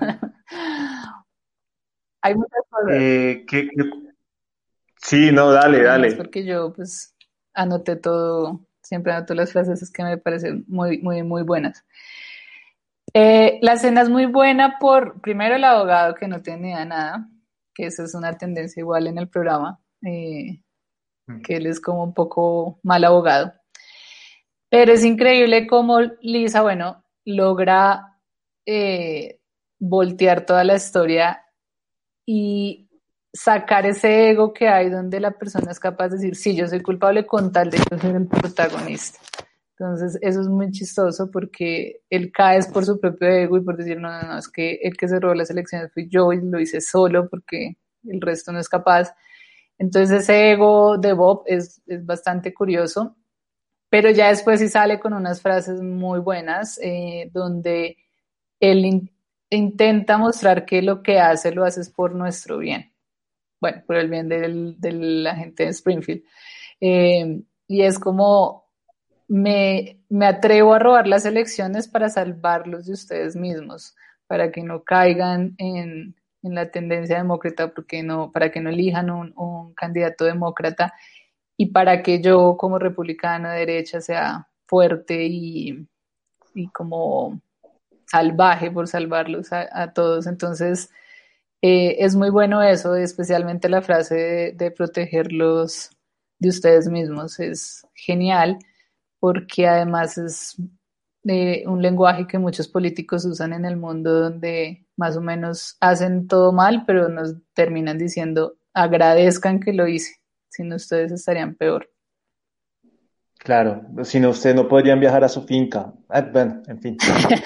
Hay muchas cosas. Sí, no, dale. Porque yo, pues, anoté todo, siempre anoto las frases que me parecen muy, muy, muy buenas. La escena es muy buena por, primero, el abogado que no tiene ni idea de nada, que esa es una tendencia igual en el programa, que él es como un poco mal abogado. Pero es increíble cómo Lisa, logra voltear toda la historia y sacar ese ego que hay donde la persona es capaz de decir, sí, yo soy culpable con tal de yo ser el protagonista. Entonces, eso es muy chistoso porque él cae por su propio ego y por decir, no, es que el que se robó las elecciones fui yo y lo hice solo porque el resto no es capaz. Entonces, ese ego de Bob es bastante curioso, pero ya después sí sale con unas frases muy buenas donde él intenta mostrar que lo que hace lo haces por nuestro bien. Bueno, por el bien de la gente de Springfield. Y es como... Me atrevo a robar las elecciones para salvarlos de ustedes mismos, para que no caigan en la tendencia demócrata, para que no elijan un candidato demócrata y para que yo como republicano de derecha sea fuerte y como salvaje por salvarlos a todos. Entonces es muy bueno eso, especialmente la frase de protegerlos de ustedes mismos, es genial. Porque además es un lenguaje que muchos políticos usan en el mundo donde más o menos hacen todo mal, pero nos terminan diciendo agradezcan que lo hice, si no ustedes estarían peor. Claro, si no ustedes no podrían viajar a su finca. Bueno, en fin.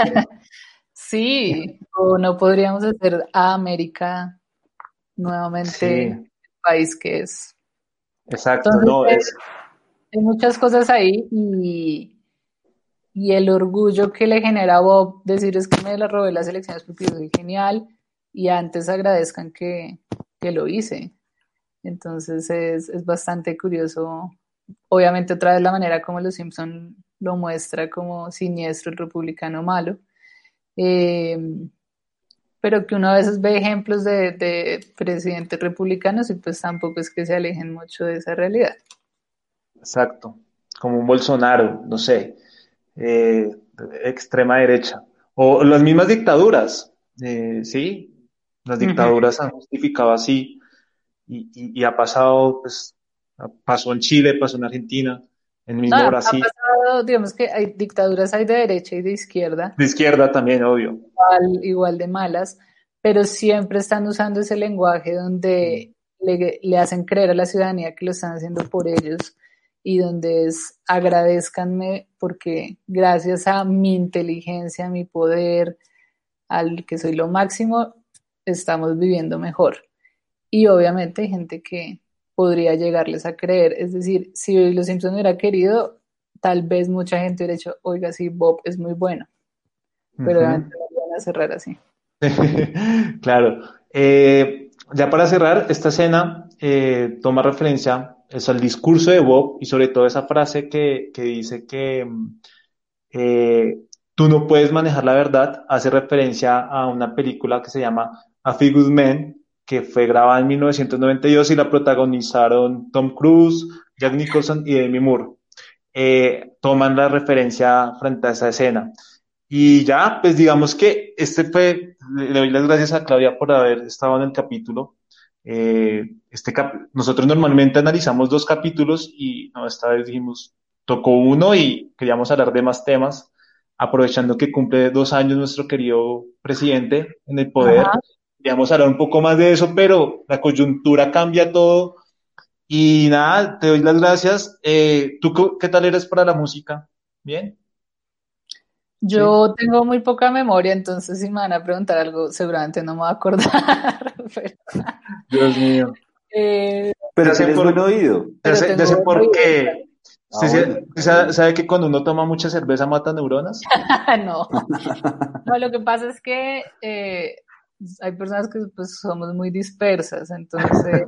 Sí, o no podríamos hacer a América nuevamente el país que es. Exacto, entonces, hay muchas cosas ahí y el orgullo que le genera a Bob decir es que me la robé las elecciones porque yo soy genial y antes agradezcan que lo hice. Entonces es bastante curioso. Obviamente otra vez la manera como los Simpson lo muestra como siniestro, el republicano malo. pero que uno a veces ve ejemplos de presidentes republicanos y pues tampoco es que se alejen mucho de esa realidad. Exacto, como un Bolsonaro, no sé, extrema derecha, o las mismas dictaduras, sí, las dictaduras han justificado así, y ha pasado, pues, pasó en Chile, pasó en Argentina, en el No, mismo ha Brasil, pasado, digamos que hay dictaduras, hay de derecha y de izquierda, de izquierda también, obvio. igual de malas, pero siempre están usando ese lenguaje donde le hacen creer a la ciudadanía que lo están haciendo por ellos y donde es agradézcanme porque gracias a mi inteligencia, a mi poder, al que soy lo máximo, estamos viviendo mejor. Y obviamente hay gente que podría llegarles a creer, es decir, si Los Simpson hubiera querido, tal vez mucha gente hubiera dicho, oiga, sí, Bob es muy bueno, pero obviamente no lo van a cerrar así. Claro. Ya para cerrar, esta escena toma referencia al discurso de Bob y sobre todo esa frase que dice que eh, tú no puedes manejar la verdad, hace referencia a una película que se llama A Few Good Men, que fue grabada en 1992 y la protagonizaron Tom Cruise, Jack Nicholson y Demi Moore. Toman la referencia frente a esa escena. Y ya, pues digamos que le doy las gracias a Claudia por haber estado en el capítulo. Nosotros normalmente analizamos 2 capítulos y no, esta vez dijimos, tocó uno y queríamos hablar de más temas, aprovechando que cumple 2 años nuestro querido presidente en el poder. Ajá. Queríamos hablar un poco más de eso, pero la coyuntura cambia todo. Y nada, te doy las gracias. ¿Tú qué tal eres para la música? ¿Bien? Yo tengo muy poca memoria, entonces si me van a preguntar algo, seguramente no me voy a acordar. Pero, Dios mío. Pero tienes buen oído. Ya sé por qué. Bueno. sabe que cuando uno toma mucha cerveza mata neuronas? No, lo que pasa es que hay personas que pues somos muy dispersas, entonces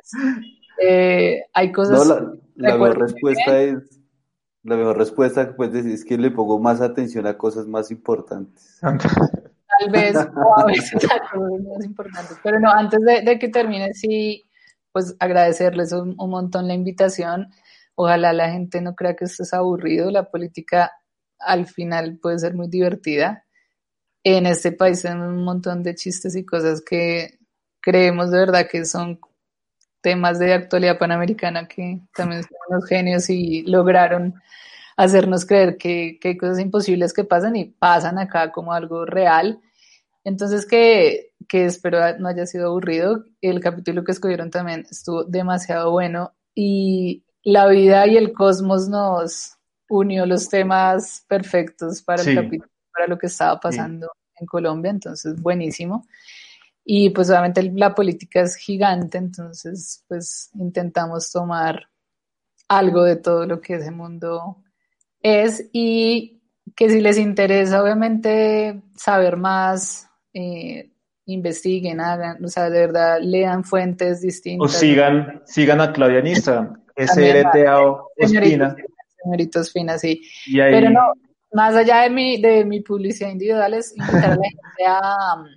hay cosas... No, la mejor respuesta es... La mejor respuesta que puedes decir es que le pongo más atención a cosas más importantes. Tal vez, o a veces a cosas más importantes. Pero no, antes de que termine, sí, pues agradecerles un montón la invitación. Ojalá la gente no crea que esto es aburrido. La política al final puede ser muy divertida. En este país tenemos un montón de chistes y cosas que creemos de verdad que son temas de actualidad panamericana que también son unos genios y lograron hacernos creer que hay cosas imposibles que pasan y pasan acá como algo real. Entonces que espero no haya sido aburrido. El capítulo que escogieron también estuvo demasiado bueno y la vida y el cosmos nos unió los temas perfectos para el capítulo, para lo que estaba pasando en Colombia, entonces buenísimo. Y pues obviamente la política es gigante, entonces pues intentamos tomar algo de todo lo que ese mundo es y que si les interesa obviamente saber más, investiguen, hagan, o sea, de verdad lean fuentes distintas. O sigan a Claudia en Instagram, SRTAO Ospina. Señoritos Finas, sí. Y ahí... Pero no, más allá de mi publicidad individual es invitar a la gente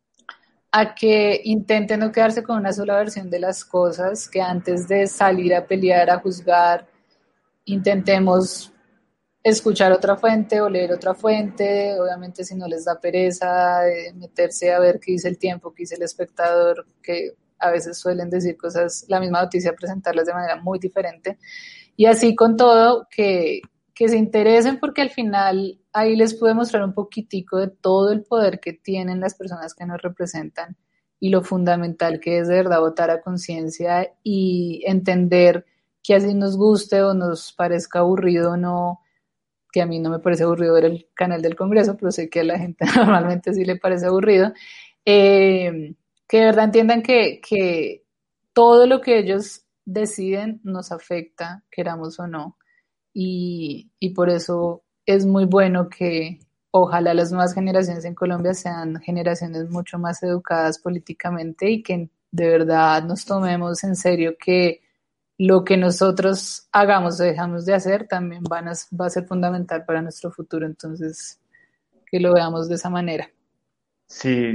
a que intenten no quedarse con una sola versión de las cosas, que antes de salir a pelear, a juzgar, intentemos escuchar otra fuente o leer otra fuente, obviamente si no les da pereza meterse a ver qué dice El Tiempo, qué dice El Espectador, que a veces suelen decir cosas, la misma noticia, presentarlas de manera muy diferente, y así con todo, que se interesen porque al final ahí les pude mostrar un poquitico de todo el poder que tienen las personas que nos representan y lo fundamental que es de verdad votar a conciencia y entender que así nos guste o nos parezca aburrido o no, que a mí no me parece aburrido ver el canal del Congreso, pero sé que a la gente normalmente sí le parece aburrido, que de verdad entiendan que todo lo que ellos deciden nos afecta, queramos o no. Y por eso es muy bueno que ojalá las nuevas generaciones en Colombia sean generaciones mucho más educadas políticamente y que de verdad nos tomemos en serio que lo que nosotros hagamos o dejamos de hacer también va a ser fundamental para nuestro futuro. Entonces, que lo veamos de esa manera. Sí,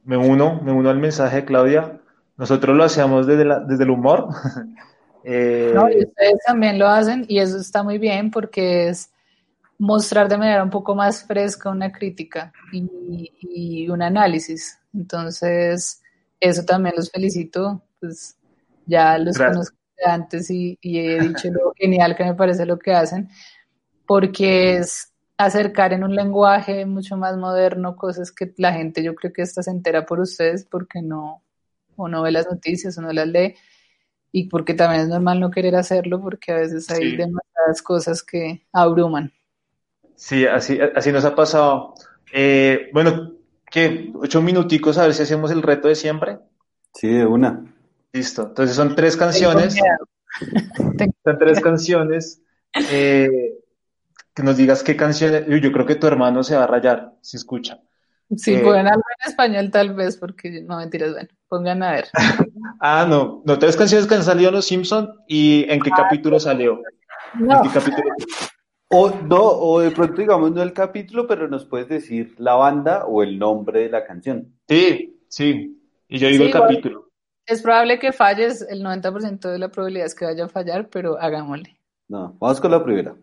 me uno al mensaje de Claudia. Nosotros lo hacemos desde el humor. No, y ustedes también lo hacen y eso está muy bien porque es mostrar de manera un poco más fresca una crítica y un análisis. Entonces, eso también los felicito, pues ya los conozco de antes y he dicho lo genial que me parece lo que hacen, porque es acercar en un lenguaje mucho más moderno cosas que la gente, yo creo que esta se entera por ustedes porque no ve las noticias o no las lee, y porque también es normal no querer hacerlo porque a veces hay demasiadas cosas que abruman. Sí, así nos ha pasado. Bueno, ¿qué? 8 minuticos a ver si hacemos el reto de siempre. Sí, de una. Listo. Entonces son 3 canciones. Son 3 canciones. Que nos digas qué canciones. Yo creo que tu hermano se va a rayar si escucha. Sí, pongan algo en español tal vez, porque no, mentiras, bueno, pongan a ver. No, 3 canciones que han salido en Los Simpson y en qué capítulo salió. No. ¿En qué capítulo? O de pronto digamos no el capítulo, pero nos puedes decir la banda o el nombre de la canción. Sí, y yo digo el capítulo. Es probable que falles, el 90% de la probabilidad es que vaya a fallar, pero hagámosle. No, vamos con la primera.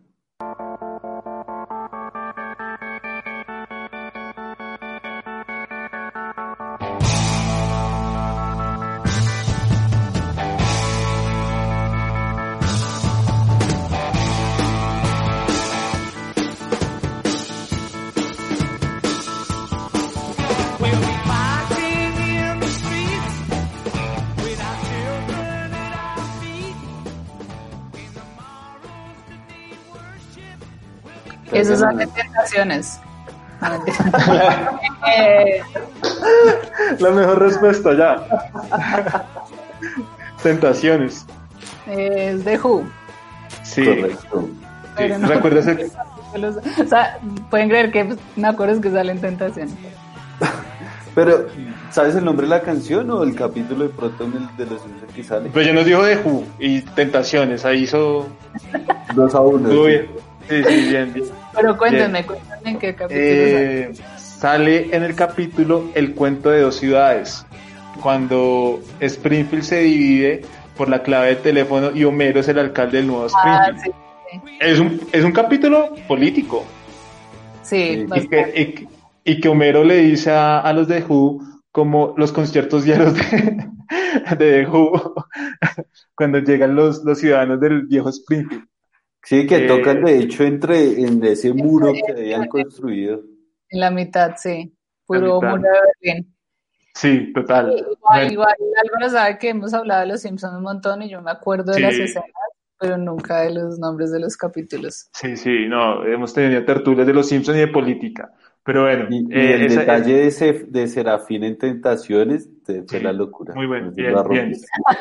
Esas son las tentaciones. La mejor respuesta ya. Tentaciones. Es de Who. Sí. Correcto. Sí. No, ¿recuerdas el? O sea, pueden creer que me acuerdo que salen tentaciones. Pero, ¿sabes el nombre de la canción o el capítulo de pronto en el de los Simpsons que sale? Pues ya nos dijo de Who y Tentaciones, ahí hizo 2-1. Sí, bien. Pero cuéntenme en qué capítulo sale en el capítulo El cuento de 2 ciudades, cuando Springfield se divide por la clave de teléfono y Homero es el alcalde del nuevo Springfield. Sí. Es un capítulo político. Sí, y que Homero le dice a los de Who como los conciertos diarios de The Who cuando llegan los ciudadanos del viejo Springfield. Sí, que tocan de hecho en ese muro que habían construido. En la mitad, sí. Puro muro de Berlín. Sí, total. Igual Álvaro sabe que hemos hablado de los Simpsons un montón y yo me acuerdo de las escenas, pero nunca de los nombres de los capítulos. Sí, no, hemos tenido tertulias de los Simpsons y de política. Pero bueno. Y el detalle de Serafín en Tentaciones fue la locura. Muy bueno, bien.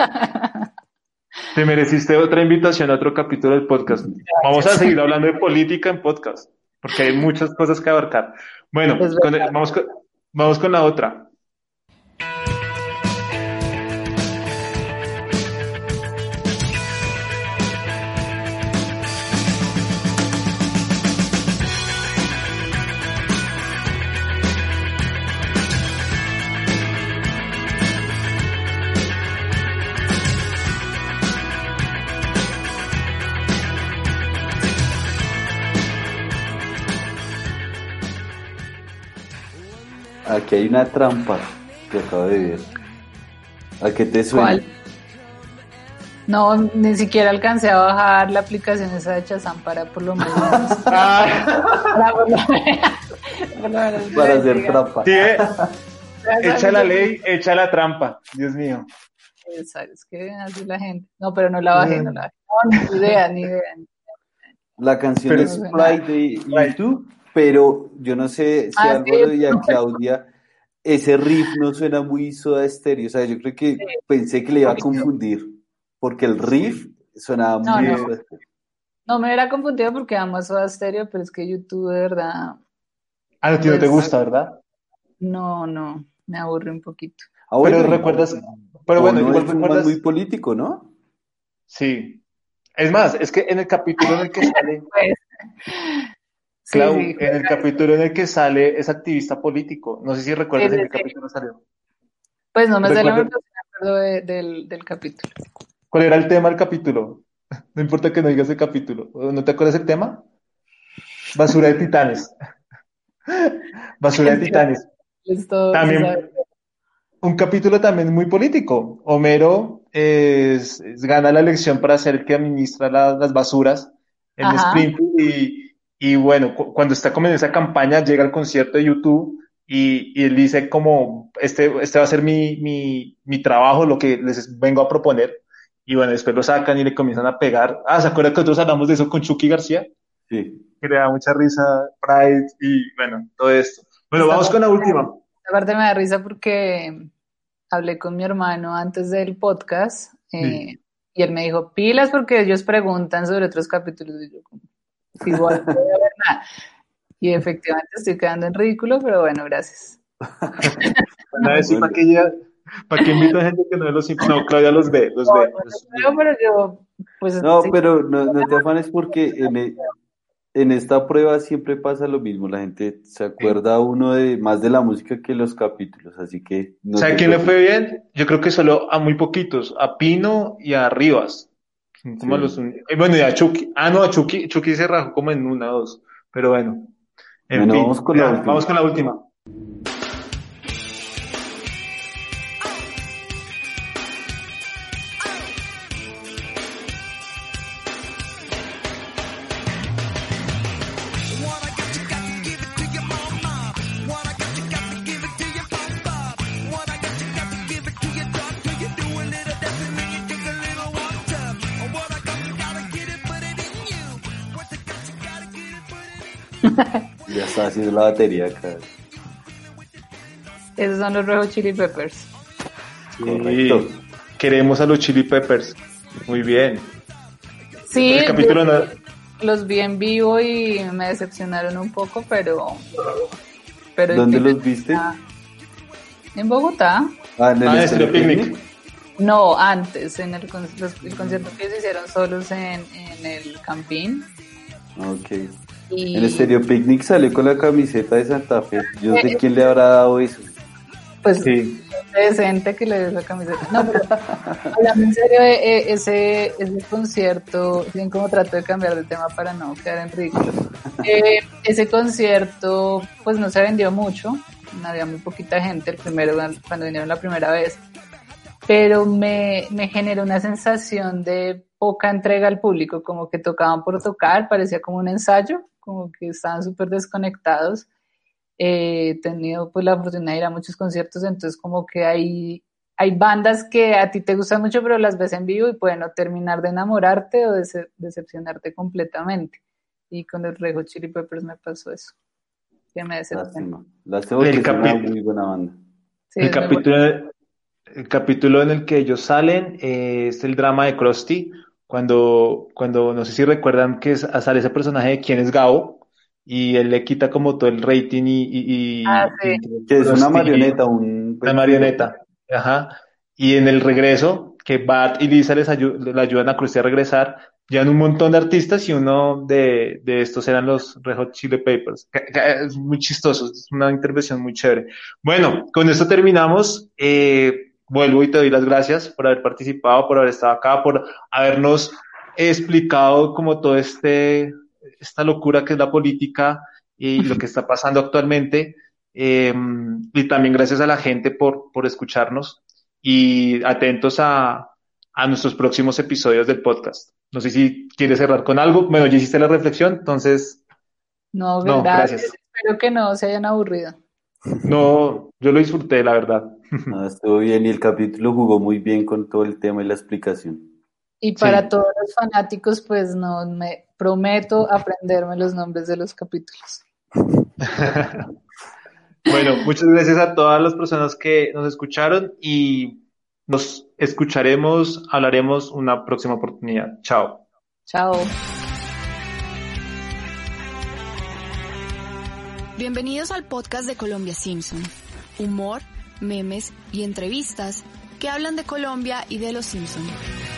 Te mereciste otra invitación a otro capítulo del podcast. Gracias. Vamos a seguir hablando de política en podcast, porque hay muchas cosas que abarcar. Bueno, vamos con la otra. Aquí hay una trampa que acabo de ver. ¿A qué te suena? ¿Cuál? No, ni siquiera alcancé a bajar la aplicación esa de Shazam para por lo menos para hacer trampa. Sí, echa la ley, echa la trampa. Dios mío. Es que así la gente. No, pero no la bajé, No, ni idea. La canción es Fly de YouTube, pero yo no sé si Álvaro y a Claudia ese riff no suena muy Soda Stereo. O sea, yo creo que pensé que le iba a confundir, porque el riff sonaba muy Soda Stereo. No me hubiera confundido porque amo a Soda Stereo, pero es que YouTube de verdad... ¿A ti no te gusta, verdad? No, me aburre un poquito. Pero recuerdas... Pero bueno, igual recuerdas... muy político, ¿no? Sí. Es más, es que en el capítulo en el que sale... Clau, sí. en el capítulo en el que sale es activista político. No sé si recuerdas en qué capítulo salió. Pues no me sé la ¿Recuerdas? verdad, me acuerdo del capítulo. ¿Cuál era el tema del capítulo? No importa que no digas el capítulo. ¿No te acuerdas el tema? Basura de titanes. Basura de titanes. Esto se También sabe. un capítulo también muy político. Homero gana la elección para ser el que administra las basuras en Ajá. Springfield y bueno, cuando está como en esa campaña llega al concierto de YouTube y él dice como este va a ser mi trabajo, lo que les vengo a proponer. Y bueno, después lo sacan y le comienzan a pegar. ¿Se acuerdan que nosotros hablamos de eso con Chucky García? Sí. Que le da mucha risa Pride y bueno, todo esto. Bueno, vamos con la última. Aparte me da risa porque hablé con mi hermano antes del podcast Sí. y él me dijo, pilas porque ellos preguntan sobre otros capítulos y yo como, igual no voy a ver nada. Y efectivamente estoy quedando en ridículo, pero bueno, gracias. Van a decir, ¿para qué invito a gente que no ve los Simpsons? No, Claudia los ve. Pero yo, pues... No, sí. pero no te afanes porque en esta prueba siempre pasa lo mismo. La gente se acuerda uno más de la música que los capítulos, así que... No ¿Sabe te quién le fue preocupes. bien? Yo creo que solo a muy poquitos, a Pino y a Rivas. Como bueno, y a Chucky. No, a Chucky se rajó como en 1 o 2, pero bueno. En Bueno, fin, vamos con la última. vamos con la última. Ya está haciendo la batería acá. Esos son los Red Hot Chili Peppers. Correcto. Sí, queremos a los Chili Peppers. Muy bien. Sí, El capítulo no... los vi en vivo y me decepcionaron un poco, pero ¿Dónde los viste? En Bogotá. En el Estéreo Picnic. No, antes, en el concierto que se hicieron solos en el Campín. Ok. Y... El Estéreo Picnic salió con la camiseta de Santa Fe. Yo no sé quién le habrá dado eso. Pues sí. Decente que le des la camiseta. No, pero hablando en serio, ese concierto, bien como trato de cambiar de tema para no quedar en ridículo. Ese concierto, pues no se vendió mucho, había muy poquita gente el primero cuando vinieron la primera vez, pero me generó una sensación de poca entrega al público, como que tocaban por tocar, parecía como un ensayo, como que estaban súper desconectados. He tenido pues la oportunidad de ir a muchos conciertos, entonces como que hay bandas que a ti te gustan mucho pero las ves en vivo y pueden no terminar de enamorarte o decepcionarte completamente, y con el Red Hot Chili Peppers me pasó eso, que me decepcionó. Una muy buena banda. Sí, El capítulo en el que ellos salen es el drama de Krusty, cuando no sé si recuerdan que sale ese personaje de quién es Gabo, y él le quita como todo el rating sí. Que es una marioneta, una marioneta, ajá. Y en el regreso, que Bart y Lisa le ayudan a Krusty a regresar, llevan un montón de artistas y uno de estos eran los Red Hot Chili Peppers. Que es muy chistoso, es una intervención muy chévere. Bueno, con esto terminamos. Vuelvo y te doy las gracias por haber participado, por haber estado acá, por habernos explicado como todo esta locura que es la política y lo que está pasando actualmente, y también gracias a la gente por escucharnos y atentos a nuestros próximos episodios del podcast. No sé si quieres cerrar con algo. Bueno, ya hiciste la reflexión, entonces no, gracias. Espero que no se hayan aburrido. No, yo lo disfruté, la verdad. Estuvo bien y el capítulo jugó muy bien con todo el tema y la explicación. Y para todos los fanáticos, pues no me prometo aprenderme los nombres de los capítulos. Bueno, muchas gracias a todas las personas que nos escucharon y nos escucharemos, hablaremos una próxima oportunidad. Chao. Chao. Bienvenidos al podcast de Colombia Simpson. Humor, memes y entrevistas que hablan de Colombia y de los Simpson.